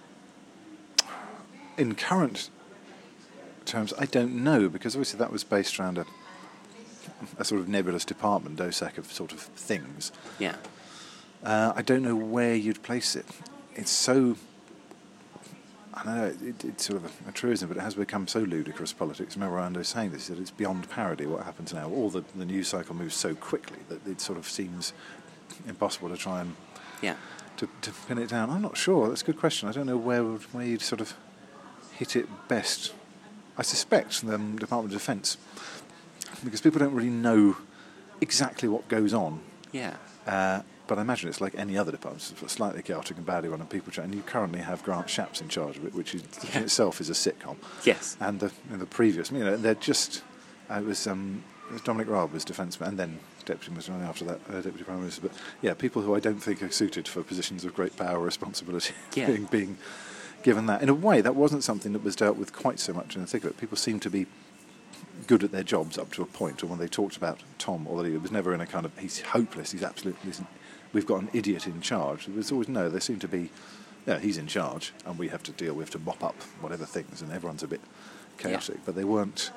in current terms, I don't know, because obviously that was based around a, a sort of nebulous department, DOSEC of sort of things.
Yeah.
Uh, I don't know where you'd place it. It's so... I know it, it's sort of a, a truism, but it has become so ludicrous, politics. Remember Orlando saying this, that it's beyond parody what happens now. All the, the news cycle moves so quickly that it sort of seems impossible to try and
yeah.
to, to pin it down. I'm not sure. That's a good question. I don't know where where you'd sort of hit it best. I suspect the um, Department of Defence, because people don't really know exactly what goes on.
Yeah.
Uh, But I imagine it's like any other department, it's slightly chaotic and badly run, and people try. And you currently have Grant Shapps in charge of it, which is,
yeah.
in itself is a sitcom.
Yes.
And the, in the previous, you know, they're just. Uh, it was um, it was Dominic Raab was defence, and then deputy minister after that, uh, deputy prime minister. But yeah, people who I don't think are suited for positions of great power or responsibility,
yeah.
being being given that. In a way, that wasn't something that was dealt with quite so much in the thick of it. People seem to be good at their jobs up to a point, or when they talked about Tom, although he was never in a kind of he's hopeless, he's absolutely. we've got an idiot in charge. There's always, no, there seem to be, yeah, he's in charge, and we have to deal, we have to mop up whatever things, and everyone's a bit chaotic. Yeah. But they weren't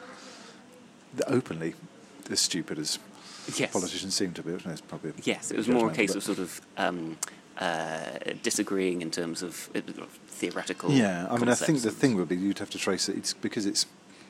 openly as stupid as yes. politicians seem to be. Which is probably
yes, it was more a case of sort of um, uh, disagreeing in terms of uh, theoretical.
Yeah, I mean, I think the thing would be you'd have to trace it. It's because it's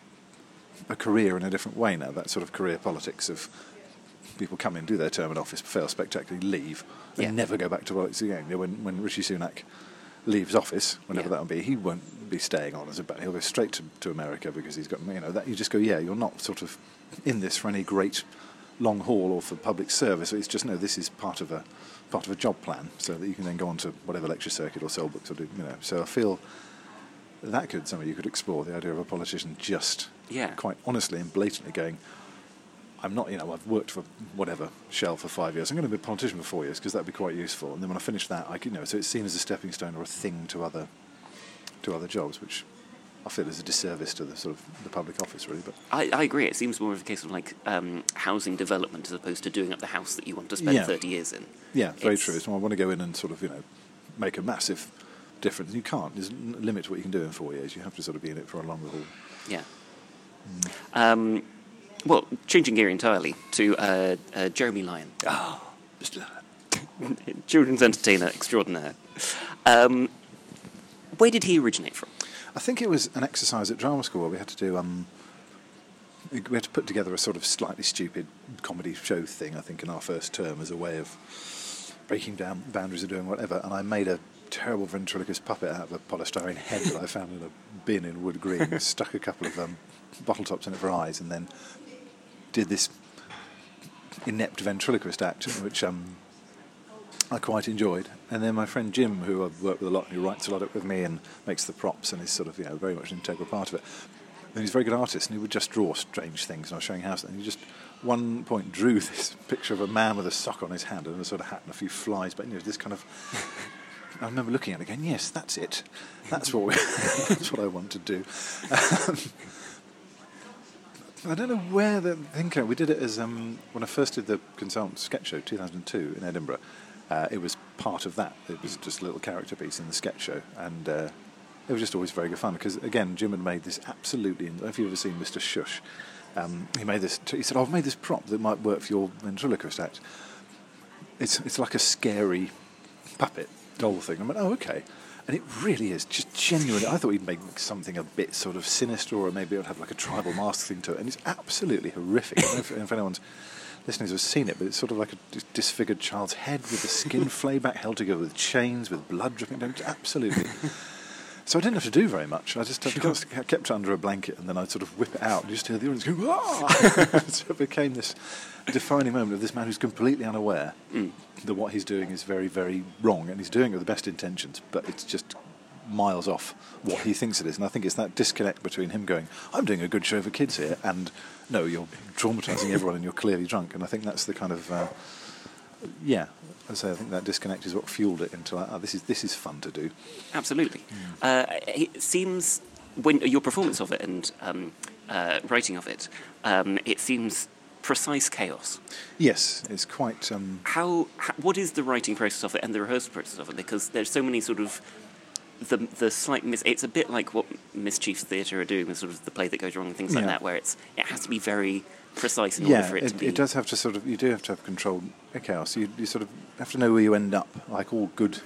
a career in a different way now. That sort of career politics of people come in, do their term in office, fail spectacularly, leave, and yeah. never go back to politics again. You know, when when Rishi Sunak leaves office, whenever yeah. that will be, he won't be staying on as a he'll go straight to, to America because he's got, you know, that you just go, yeah, you're not sort of in this for any great long haul or for public service. It's just, no, this is part of a part of a job plan, so that you can then go on to whatever lecture circuit or sell books or do, you know. So I feel that could something you could explore, the idea of a politician just
yeah.
quite honestly and blatantly going, I'm not, you know, I've worked for whatever, Shell for five years. I'm going to be a politician for four years because that'd be quite useful. And then when I finish that, I can, you know, so it's seen as a stepping stone or a thing to other, to other jobs, which I feel is a disservice to the sort of the public office, really. But
I, I agree. It seems more of a case of like um, housing development as opposed to doing up the house that you want to spend
yeah.
thirty years in.
Yeah, very it's true. So I want to go in and sort of, you know, make a massive difference. You can't. There's a limit to what you can do in four years. You have to sort of be in it for a longer haul.
Yeah. Mm. Um, Well, changing gear entirely to uh, uh, Jeremy Lyon.
Oh, Mister
Children's entertainer extraordinaire. Um, where did he originate from?
I think it was an exercise at drama school where we had to do, um, we had to put together a sort of slightly stupid comedy show thing, I think, in our first term as a way of breaking down boundaries of doing whatever. And I made a terrible ventriloquist puppet out of a polystyrene head that I found in a bin in Wood Green, stuck a couple of um, bottle tops in it for eyes, and then did this inept ventriloquist act, which um, I quite enjoyed. And then my friend Jim, who I've worked with a lot, who writes a lot with me and makes the props and is sort of, you know, very much an integral part of it. And he's a very good artist, and he would just draw strange things. And I was showing house, and he just, one point, drew this picture of a man with a sock on his hand and a sort of hat and a few flies. But you know, this kind of, I remember looking at it going, yes, that's it. That's what we, that's what I want to do. Um, I don't know where the thing came. We did it as um, when I first did the consultant sketch show, two thousand two in Edinburgh. Uh, it was part of that. It was just a little character piece in the sketch show, and uh, it was just always very good fun. Because again, Jim had made this absolutely. I don't know if you've ever seen Mister Shush. Um, he made this. He said, oh, "I've made this prop that might work for your ventriloquist act. It's it's like a scary puppet doll thing." I went, "Oh, okay." And it really is, just genuinely. I thought he'd make something a bit sort of sinister, or maybe it would have like a tribal mask thing to it. And it's absolutely horrific. I don't know if, if anyone's listeners have seen it, but it's sort of like a disfigured child's head with the skin flay back, held together with chains, with blood dripping down. It's absolutely. So I didn't have to do very much. I just sure. kept it under a blanket, and then I'd sort of whip it out and just hear the audience go, ah! So it became this defining moment of this man who's completely unaware mm. that what he's doing is very, very wrong, and he's doing it with the best intentions, but it's just miles off what he thinks it is. And I think it's that disconnect between him going, I'm doing a good show for kids here, and no, you're traumatising everyone and you're clearly drunk. And I think that's the kind of, uh, yeah, I say I think that disconnect is what fueled it into, like, oh, this is this is fun to do.
Absolutely. Mm. Uh, it seems, when your performance of it and um, uh, writing of it, um, it seems precise chaos.
Yes, it's quite... Um,
how, how? What is the writing process of it and the rehearsal process of it? Because there's so many sort of... The the slight mis- it's a bit like what Mischief Theatre are doing with sort of the play that goes wrong and things like yeah. that, where it's it has to be very precise in
yeah,
order for it,
it
to be...
it does have to sort of... You do have to have controlled chaos. You, you sort of have to know where you end up, like all good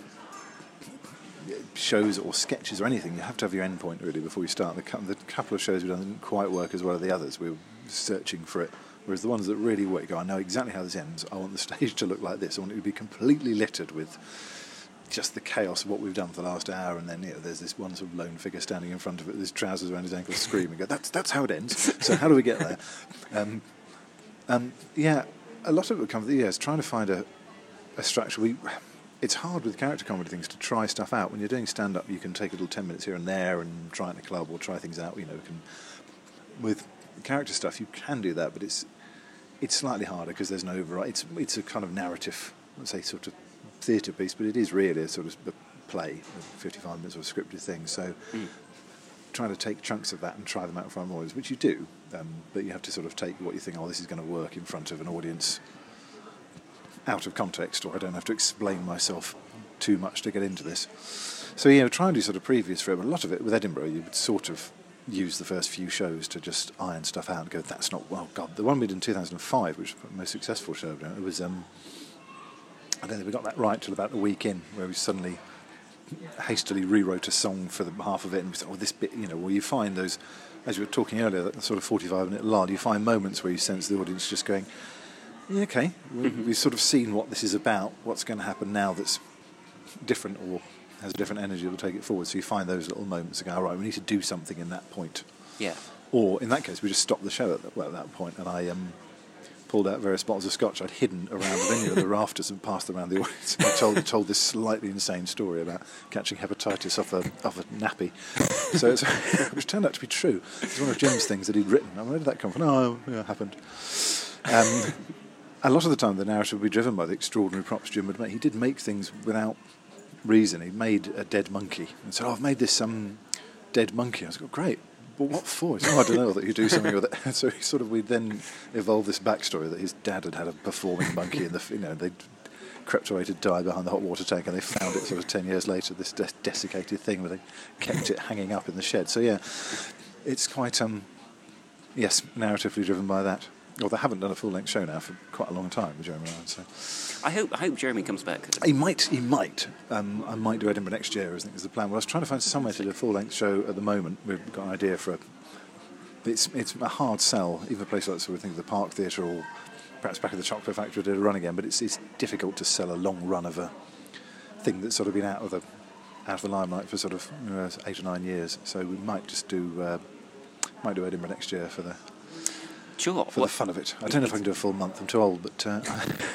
shows or sketches or anything. You have to have your end point, really, before you start. The, the couple of shows we've done didn't quite work as well as the others. We were searching for it. Whereas the ones that really work, go, I know exactly how this ends. I want the stage to look like this. I want it to be completely littered with just the chaos of what we've done for the last hour, and then you know, there's this one sort of lone figure standing in front of it with his trousers around his ankles screaming. Go, that's that's how it ends. So how do we get there? Um, and yeah, a lot of it would come. Yeah, it's trying to find a, a structure. We, it's hard with character comedy things to try stuff out. When you're doing stand up, you can take a little ten minutes here and there and try it in a club or try things out. You know, can with character stuff you can do that, but it's it's slightly harder because there's no override. It's it's a kind of narrative, let's say, sort of theatre piece, but it is really a sort of a play, a fifty-five minutes of a scripted thing. So mm. trying to take chunks of that and try them out in front of an audience, which you do, um, but you have to sort of take what you think, oh, this is going to work in front of an audience out of context, or I don't have to explain myself too much to get into this. So, yeah, try and do sort of previews for it, but a lot of it with Edinburgh, you would sort of use the first few shows to just iron stuff out and go, that's not, well, God, the one we did in two thousand five, which was the most successful show, it was, um, I don't think we got that right till about a week in, where we suddenly hastily rewrote a song for the half of it, and we said, oh, this bit, you know, well, you find those, as you were talking earlier, that sort of forty-five minute lull, you find moments where you sense the audience just going, yeah, okay, we, mm-hmm. we've sort of seen what this is about, what's going to happen now that's different or has a different energy that will take it forward. So you find those little moments and go, all right, we need to do something in that point.
Yeah.
Or in that case, we just stopped the show at that, well, at that point, and I um, pulled out various bottles of scotch I'd hidden around the venue of the rafters and passed them around the audience. And I told, told this slightly insane story about catching hepatitis off a, off a nappy. So it's, which turned out to be true. It's one of Jim's things that he'd written. I mean, where did that come from? Oh, yeah, it happened. Um, a lot of the time, the narrative would be driven by the extraordinary props Jim would make. He did make things without reason. He made a dead monkey and said, oh, I've made this um, dead monkey. I was like, great. Well, what for? He said, oh, I don't know, that you do something with it. So he sort of, we then evolved this backstory that his dad had had a performing monkey, and the, you know, they crept away to die behind the hot water tank, and they found it sort of ten years later, this des- desiccated thing where they kept it hanging up in the shed. So yeah, it's quite, um, yes, narratively driven by that. Well, they haven't done a full-length show now for quite a long time with Jeremy Ryan, so
I hope I hope Jeremy comes back.
He might. He might. Um, I might do Edinburgh next year, I think is the plan. Well, I was trying to find somewhere to do a full-length show at the moment. We've got an idea for a... It's it's a hard sell, even a place like, so we think of the Park Theatre or perhaps back at the Chocolate Factory did a run again, but it's it's difficult to sell a long run of a thing that's sort of been out of the out of the limelight for sort of you know, eight or nine years. So we might just do uh, might do Edinburgh next year for the
sure
for
what,
the fun of it. I don't know if I can do a full month. I'm too old, but uh,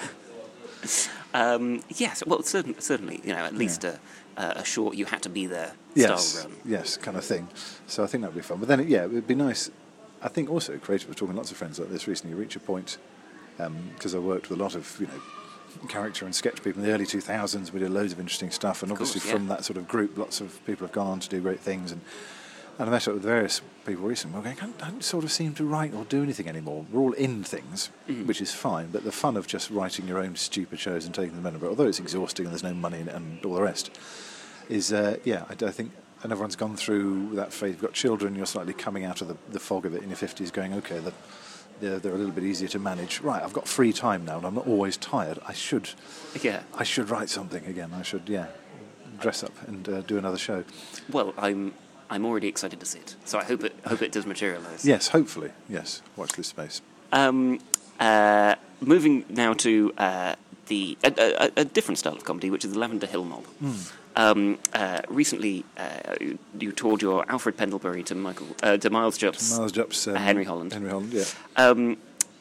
um, yes, well, certainly, certainly, you know, at least yeah. a, a short "you had to be there"
yes,
style run.
Yes, kind of thing. So I think that would be fun. But then, yeah, it would be nice. I think also creative. We're talking to lots of friends like this recently. You reach a point because um, I worked with a lot of you know character and sketch people in the early two thousands. We did loads of interesting stuff, and
of
obviously
course, yeah.
from that sort of group, lots of people have gone on to do great things. And and I met up with various people recently. We're going, I don't sort of seem to write or do anything anymore. We're all in things, mm-hmm. which is fine. But the fun of just writing your own stupid shows and taking them to Edinburgh, although it's exhausting and there's no money in it and all the rest, is uh, yeah. I, I think. And everyone's gone through that phase. You've got children, you're slightly coming out of the, the fog of it in your fifties, going, okay, the, they're, they're a little bit easier to manage. Right, I've got free time now, and I'm not always tired. I should,
yeah,
I should write something again. I should, yeah, dress up and uh, do another show.
Well, I'm I'm already excited to see it, so I hope it hope it does materialise.
Yes, hopefully, yes. Watch this space.
Um, uh, moving now to uh, the a, a, a different style of comedy, which is the Lavender Hill Mob. Mm. Um, uh, recently, uh, you toured your Alfred Pendlebury to Michael uh, to Miles Jupp's,
Miles Jupp's um,
uh, Henry Holland.
Henry Holland, yeah.
Um,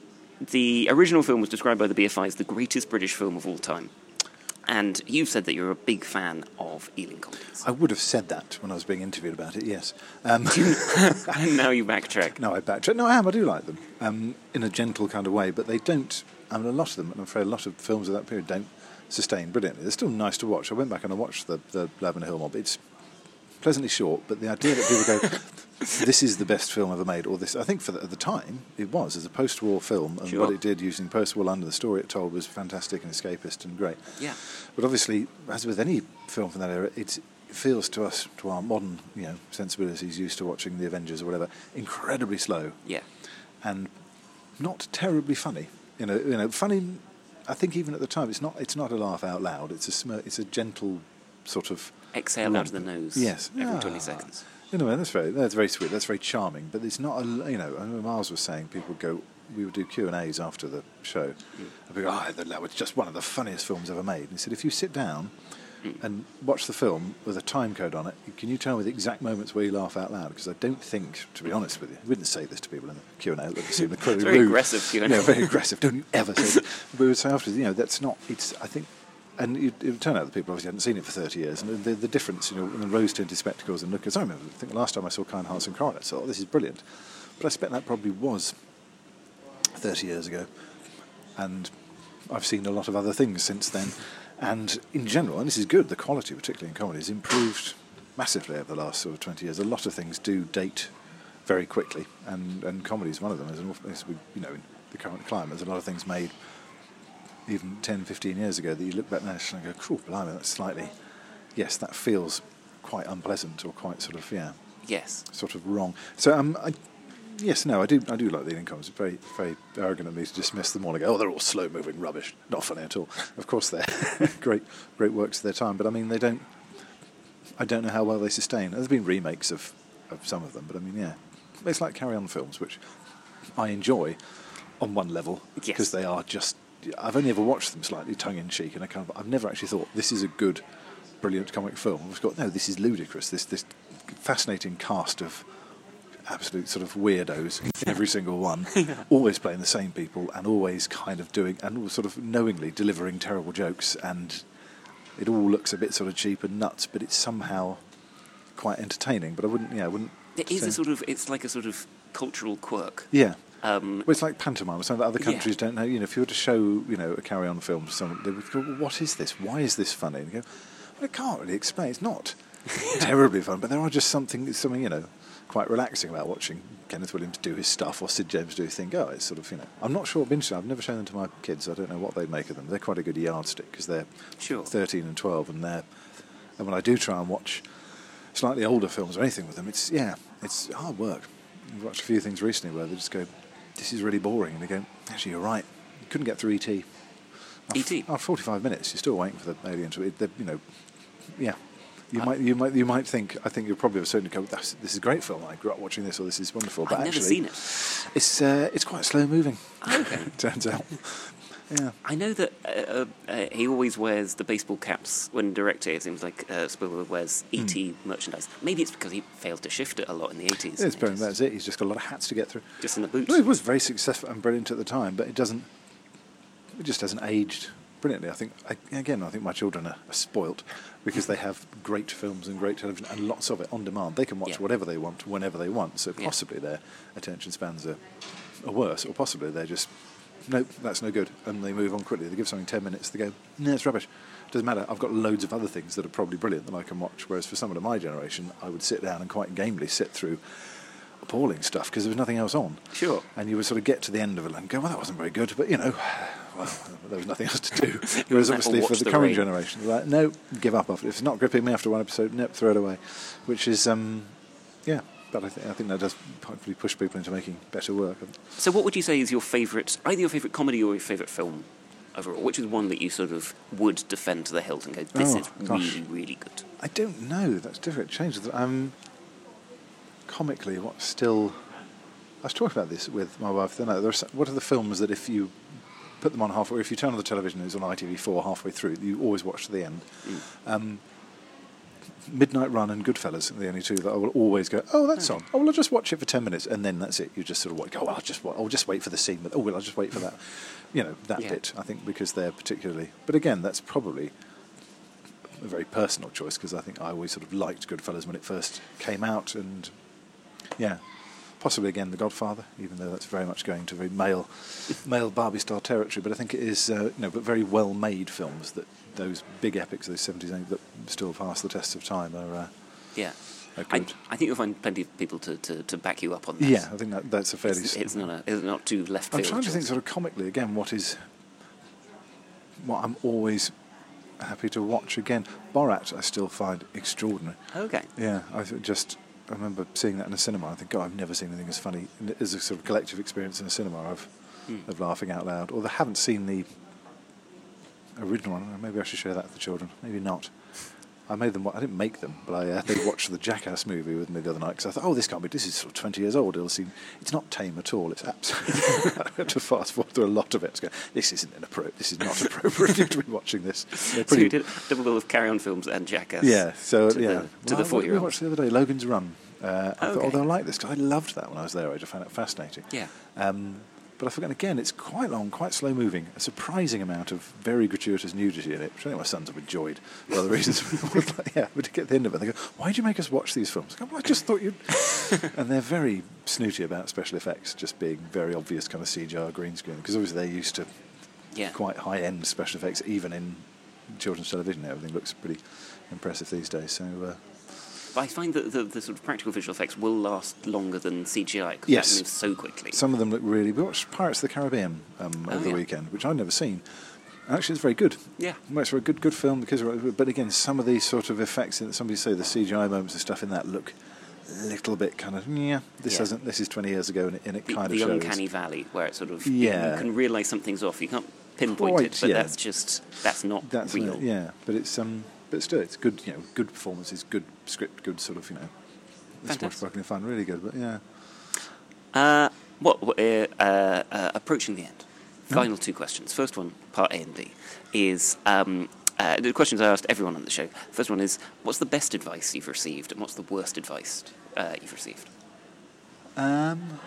the original film was described by the B F I as the greatest British film of all time, and you've said that you're a big fan of Ealing comedies.
I would have said that when I was being interviewed about it. Yes. Um,
and now you backtrack.
No, I backtrack. No, I am. I do like them um, in a gentle kind of way, but they don't. I mean, a lot of them. I'm afraid a lot of films of that period don't sustain brilliantly. They're still nice to watch. I went back and I watched the, the Lavender Hill Mob. It's pleasantly short, but the idea that people go, this is the best film ever made, or this, I think for the, at the time, it was, as a post-war film, and sure. what it did using post-war London, the story it told was fantastic and escapist and great.
Yeah.
But obviously, as with any film from that era, it's, it feels to us, to our modern you know sensibilities, used to watching the Avengers or whatever, incredibly slow.
Yeah.
And not terribly funny. You know, you know, funny... I think even at the time, it's not it's not a laugh out loud. It's a smirk, it's a gentle sort of
exhale lump. Out of the nose.
Yes,
every
ah.
twenty seconds.
You know, that's very that's very sweet. That's very charming. But it's not a you know. I know Miles was saying people would go. We would do Q and A's after the show. Mm. And we go, oh, that was just one of the funniest films ever made. And he said, if you sit down mm. and watch the film with a time code on it, can you tell me the exact moments where you laugh out loud? Because I don't think, to be honest with you, we wouldn't say this to people in the Q and A. Let me see the
it's very rude. Aggressive Q and A.
Yeah, very aggressive. Don't ever say that. But we would say afterwards, you know, that's not. It's I think. And it, it would turn out that people obviously hadn't seen it for thirty years, and the, the difference, you know, in the rose-tinted spectacles and lookers. I remember, I think the last time I saw Kind Hearts and Coronets, I thought, oh, this is brilliant. But I expect that probably was thirty years ago, and I've seen a lot of other things since then. And in general, and this is good, the quality, particularly in comedy, has improved massively over the last sort of twenty years. A lot of things do date very quickly, and, and comedy is one of them. As, an, as we, you know, in the current climate, there's a lot of things made even ten, fifteen years ago that you look back now and go, cool, blimey, that's slightly, yes, that feels quite unpleasant or quite sort of, yeah,
Yes.
sort of wrong. So, um, I, yes, no, I do I do like the Alien comics. It's very, very arrogant of me to dismiss them all and go, oh, they're all slow-moving rubbish. Not funny at all. Of course they're great great works of their time, but I mean, they don't, I don't know how well they sustain. There's been remakes of, of some of them, but I mean, yeah, it's like Carry On films, which I enjoy on one level,
Yes.
because they are just, I've only ever watched them slightly tongue-in-cheek, and I kind of, I've never actually thought, this is a good, brilliant comic film. I've just got, no, this is ludicrous, this this fascinating cast of absolute sort of weirdos in every single one, always playing the same people, and always kind of doing, and all sort of knowingly delivering terrible jokes, and it all looks a bit sort of cheap and nuts, but it's somehow quite entertaining. But I wouldn't, yeah, I wouldn't
It is
say-
a sort of, it's like a sort of cultural quirk.
Yeah.
Um,
Well, it's like pantomime, or something that other
Yeah.
countries don't know. You know, if you were to show, you know, a Carry On film to someone, they would go, well, what is this? Why is this funny? And you go, well, I can't really explain. It's not terribly fun, but there are just something, something, you know, quite relaxing about watching Kenneth Williams do his stuff or Sid James do his thing. Oh, it's sort of, you know, I'm not sure it'd be interesting. I've never shown them to my kids. I don't know what they'd make of them. They're quite a good yardstick because they're
Sure.
thirteen and twelve, and they're, and when I do try and watch slightly older films or anything with them, it's, yeah, it's hard work. I've watched a few things recently where they just go, this is really boring, and they go, actually, you're right. You couldn't get through E T.
E T?
After forty-five minutes, you're still waiting for the alien to, it, you know, yeah. You might, you might, you might think. I think you'll probably have certainly go. This this is a great film. I grew up watching this, or this is wonderful. But
I've
actually,
never seen it.
It's uh, it's quite slow moving.
Oh, okay.
Turns out, yeah.
I know that uh, uh, he always wears the baseball caps when directing. It seems like uh, Spielberg wears E T merchandise. Maybe it's because he failed to shift it a lot in the eighties.
It's very, that's it. He's just got a lot of hats to get through.
Just in the boots.
Well, it was very successful and brilliant at the time, but it doesn't. It just hasn't aged brilliantly. I think I, again, I think my children are, are spoilt because they have great films and great television and lots of it on demand. They can watch
Yeah.
whatever they want whenever they want. So
Yeah.
possibly their attention spans are, are worse, or possibly they're just nope, that's no good, and they move on quickly. They give something ten minutes, they go, no, it's rubbish. Doesn't matter. I've got loads of other things that are probably brilliant that I can watch. Whereas for someone of my generation, I would sit down and quite gamely sit through appalling stuff because there was nothing else on.
Sure.
And you would sort of get to the end of it and go, well, that wasn't very good, but you know, well, there was nothing else to do. Whereas obviously for
watch
the,
the
current
rain.
generation, they're like, no, give up. If it's not gripping me after one episode, nope, throw it away. Which is, um, yeah, but I, th- I think that does hopefully push people into making better work.
So what would you say is your favourite, either your favourite comedy or your favourite film overall? Which is one that you sort of would defend to the hilt and go, this
Oh,
is
gosh.
really, really good?
I don't know. That's different. It changes. Um, comically, what's still... I was talking about this with my wife the other night. There are some, what are the films that if you put them on halfway, if you turn on the television and it's on I T V four halfway through, you always watch to the end?
Mm.
Um, Midnight Run and Goodfellas are the only two that I will always go, oh, that's on. Oh, well, I'll just watch it for ten minutes, and then that's it. You just sort of like, oh, I'll just, wa- I'll just wait for the scene. But, oh, well, I'll just wait for that. You know, that
Yeah.
bit, I think, because they're particularly... But again, that's probably a very personal choice, because I think I always sort of liked Goodfellas when it first came out, and, yeah, possibly, again, The Godfather, even though that's very much going to very male, male Barbie-style territory. But I think it is, uh, you know, but very well-made films that those big epics of those seventies that still pass the test of time are, uh,
Yeah.
are
I,
good.
I think you'll find plenty of people to, to, to back you up on that.
Yeah, I think that that's a fairly...
It's, it's not a, it's not too left
I'm
field.
trying to think
choice.
sort of comically, again, what is... What I'm always happy to watch again. Borat I still find extraordinary.
Okay.
Yeah, I th- just... I remember seeing that in a cinema. I think, God, I've never seen anything as funny as a sort of collective experience in a cinema of,
Hmm.
of laughing out loud. Although I haven't seen the original one. Maybe I should show that to the children. Maybe not. I made them. wa- I didn't make them, but I uh, they watched the Jackass movie with me the other night because I thought, oh, this can't be. This is sort of twenty years old. It'll seem it's not tame at all. It's absolutely. I had to fast forward through a lot of it. To go, this isn't inappropriate. This is not appropriate to be watching this. They're
So you
pretty-
did a double bill of Carry On films and Jackass.
yeah. So
to
yeah.
the, to
Well,
the
what did we
four-year-olds.
watched the other day? Logan's Run. Uh, I thought,
Okay.
oh, they'll like this. 'Cause I loved that when I was their age. I found it fascinating.
Yeah.
Um, but I forgot again. It's quite long, quite slow moving. A surprising amount of very gratuitous nudity in it, which I think my sons have enjoyed for other reasons. Yeah, but to get to the end of it, they go, "Why did you make us watch these films?" I go, well, I just thought you'd. And they're very snooty about special effects, just being very obvious kind of C G I green screen, because obviously they're used to
Yeah.
quite high end special effects, even in children's television. Everything looks pretty impressive these days. So. Uh,
But I find that the, the sort of practical visual effects will last longer than C G I because
Yes.
that moves so quickly.
Some of them look really... We watched Pirates of the Caribbean um,
Oh,
over the
yeah.
weekend, which I'd never seen. Actually, it's very good.
Yeah.
Well, it's a good, good film because, but again, some of these sort of effects. Somebody say the C G I moments and stuff in that look a little bit kind of yeah. This
Yeah.
hasn't. This is twenty years ago, and it, and it
The,
kind
the
of shows.
uncanny valley, where it sort of
Yeah.
you, you can realise something's off. You can't pinpoint
Quite,
it, but
yeah.
that's just that's not
That's
real.
uh, yeah, but it's um, but still, it's good. You know, good performances, good script, good sort of you know,
Fantastic.
swashbuckling fun, really good. But yeah,
Uh, what uh, uh, uh, approaching the end.
Oh.
Final two questions. First one, part A and B, is um, uh, the questions I asked everyone on the show. First one is, what's the best advice you've received, and what's the worst advice uh, you've received?
um,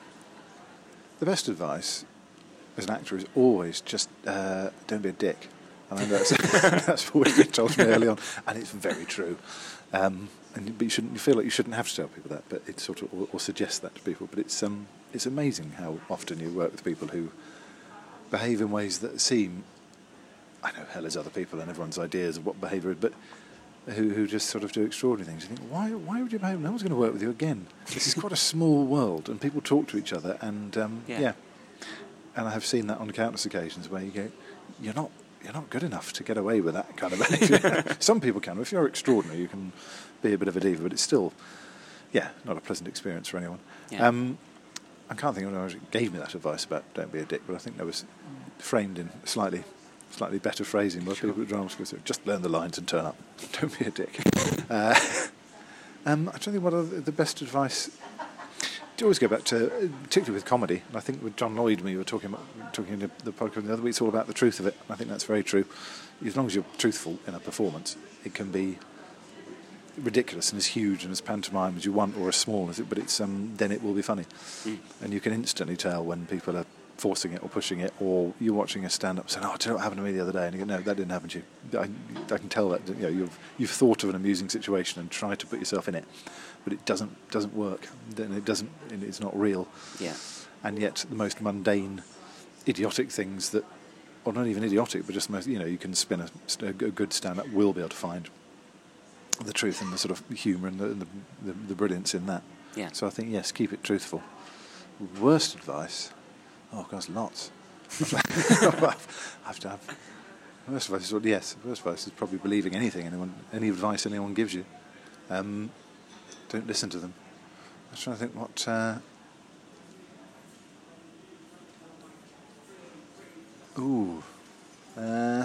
the best advice as an actor is always just uh, don't be a dick. I mean, that's that's always been told to me early on, and it's very true. Um, and but you shouldn't. You feel like you shouldn't have to tell people that, but it's sort of or, or suggest that to people. But it's um, it's amazing how often you work with people who behave in ways that seem, I know hell is other people and everyone's ideas of what behaviour is, but who who just sort of do extraordinary things. You think, why why would you behave? No one's going to work with you again. This is quite a small world, and people talk to each other, and um,
Yeah.
yeah. And I have seen that on countless occasions where you go, you're not you're not good enough to get away with that kind of behaviour. Some people can. If you're extraordinary, you can be a bit of a diva, but it's still, yeah, not a pleasant experience for anyone.
Yeah.
Um, I can't think of anyone who gave me that advice about don't be a dick, but I think that was framed in slightly slightly better phrasing by people at drama schools. Just learn the lines and turn up. Don't be a dick. uh, um, I don't think what are the best advice. Do always go back to, particularly with comedy, and I think with John Lloyd, when you were talking about talking in the, the podcast the other week, it's all about the truth of it. And I think that's very true. As long as you're truthful in a performance, it can be ridiculous and as huge and as pantomime as you want, or as small as it, but it's um, then it will be funny,
Mm.
and you can instantly tell when people are forcing it or pushing it, or you're watching a stand-up saying, "Oh, do you know what happened to me the other day?" And you go, "No, that didn't happen to you." I, I can tell that you know you've you've thought of an amusing situation and tried to put yourself in it, but it doesn't doesn't work. Then it doesn't. It's not real.
Yeah.
And yet the most mundane, idiotic things that, or not even idiotic, but just the most, you know, you can spin a, a good stand-up will be able to find the truth and the sort of humour and the, and the, the, the brilliance in that.
Yeah.
So I think, yes, keep it truthful. Worst advice? Oh, gosh, lots. I have to have. Worst advice is, well, yes, worst advice is probably believing anything, anyone, any advice anyone gives you. Um, don't listen to them. I was trying to think what... Uh, ooh. Uh,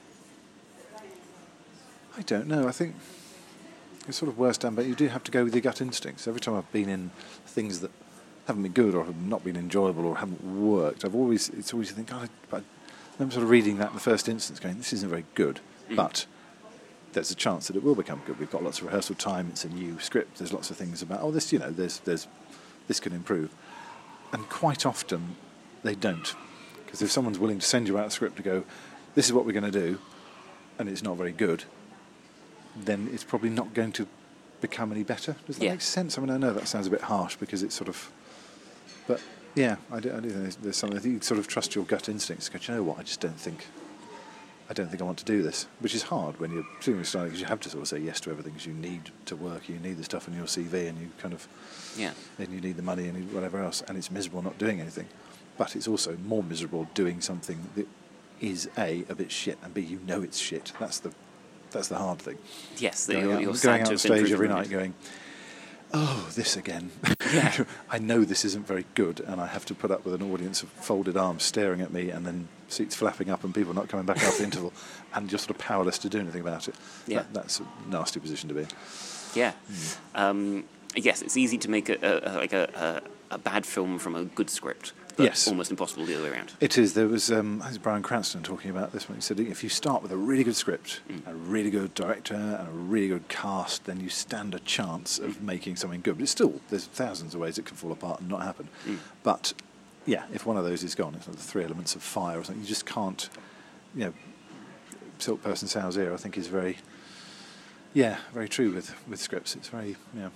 I don't know. I think it's sort of worse done, but you do have to go with your gut instincts. Every time I've been in things that haven't been good or have not been enjoyable or haven't worked, I've always it's always you think, God, I, I remember sort of reading that in the first instance, going, this isn't very good,
Mm.
but there's a chance that it will become good. We've got lots of rehearsal time. It's a new script. There's lots of things about, oh, this, you know, there's there's this can improve, and quite often they don't, because if someone's willing to send you out a script to go, this is what we're going to do, and it's not very good, then it's probably not going to become any better. Does that
Yeah.
make sense? I mean, I know that sounds a bit harsh because it's sort of, but yeah, I do, I do think there's, there's something. I think you sort of trust your gut instincts. Go, do you know what? I just don't think, I don't think I want to do this, which is hard when you're doing starting because you have to sort of say yes to everything because you need to work, you need the stuff in your C V, and you kind of,
Yeah.
and you need the money and whatever else, and it's miserable not doing anything. But it's also more miserable doing something that is A, a bit shit, and B, you know it's shit. That's the That's the hard thing.
Yes, that
Going
you're,
out,
you're
going
sad
out
to
on
have
stage
improved
every
on
night
it.
going, oh, this again.
Yeah.
I know this isn't very good, and I have to put up with an audience of folded arms staring at me, and then seats flapping up and people not coming back after the interval, and you're sort of powerless to do anything about it.
Yeah.
That, that's a nasty position to be in.
Yeah. Um, yes, it's easy to make a, a, a like a, a, a bad film from a good script, but
Yes.
almost impossible the other way around.
It is. There was um, I think Bryan Cranston talking about this when he said if you start with a really good script,
Mm.
a really good director, and a really good cast, then you stand a chance of making something good. But it's still, there's thousands of ways it can fall apart and not happen.
Mm.
But yeah, if one of those is gone, it's like the three elements of fire or something. You just can't. You know, Silk Person Sow's ear, I think, is very, yeah, very true with with scripts. It's very, yeah.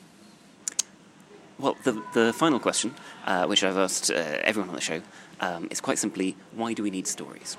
Well, the the final question, uh, which I've asked uh, everyone on the show, um, is quite simply, why do we need stories?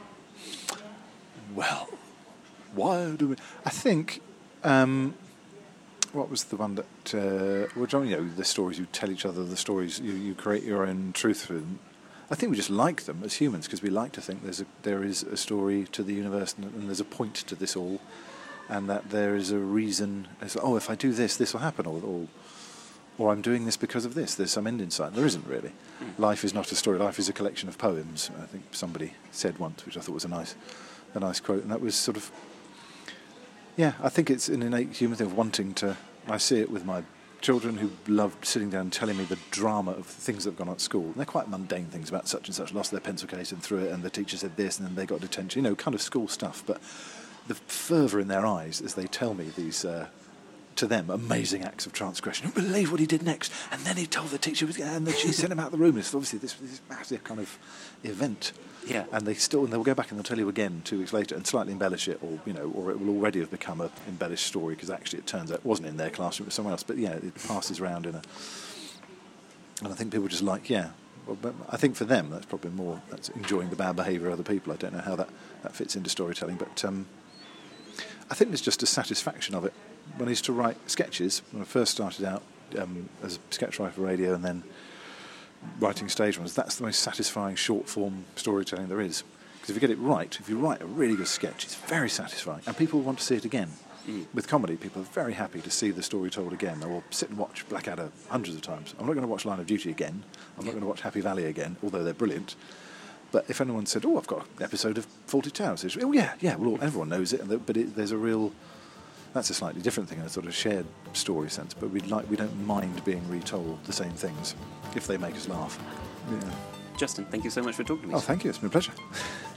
Well, why do we? I think. Um, what was the one that? Uh, well, John, you know, the stories you tell each other, the stories you, you create your own truth through them. I think we just like them as humans because we like to think there's a, there is a story to the universe and, and there's a point to this all, and that there is a reason. It's like, oh, if I do this, this will happen, or, or or I'm doing this because of this. There's some end in sight. There isn't really. Mm. Life is not a story. Life is a collection of poems. I think somebody said once, which I thought was a nice, a nice quote, and that was sort of. Yeah, I think it's an innate human thing of wanting to. I see it with my children who loved sitting down and telling me the drama of things that have gone on at school. And they're quite mundane things about such and such lost their pencil case and threw it, and the teacher said this, and then they got detention. You know, kind of school stuff. But the fervour in their eyes as they tell me these, uh, to them, amazing acts of transgression. I don't believe what he did next. And then he told the teacher, and then she sent him out of the room. It's obviously this, this massive kind of event.
Yeah.
And they still, and they'll go back and they'll tell you again two weeks later and slightly embellish it, or you know, or it will already have become a embellished story because actually it turns out it wasn't in their classroom, it was somewhere else. But yeah, it passes around in a, and I think people just like, yeah. Well, but I think for them that's probably more that's enjoying the bad behaviour of other people. I don't know how that, that fits into storytelling, but um, I think there's just a satisfaction of it. When I used to write sketches, when I first started out um, as a sketch writer for radio, and then writing stage ones, that's the most satisfying short form storytelling there is. Because if you get it right, if you write a really good sketch, it's very satisfying, and people want to see it again. Mm. With comedy, people are very happy to see the story told again. They will sit and watch Blackadder hundreds of times. I'm not going to watch Line of Duty again. I'm not going to watch Happy Valley again, although they're brilliant. But if anyone said, "Oh, I've got an episode of Fawlty Towers," it's, oh yeah, yeah, well, everyone knows it, but it, there's a real. That's a slightly different thing in a sort of shared story sense, but we like we don't mind being retold the same things if they make us laugh. Yeah.
Justin, thank you so much for talking to me.
Oh, thank you. It's been a pleasure.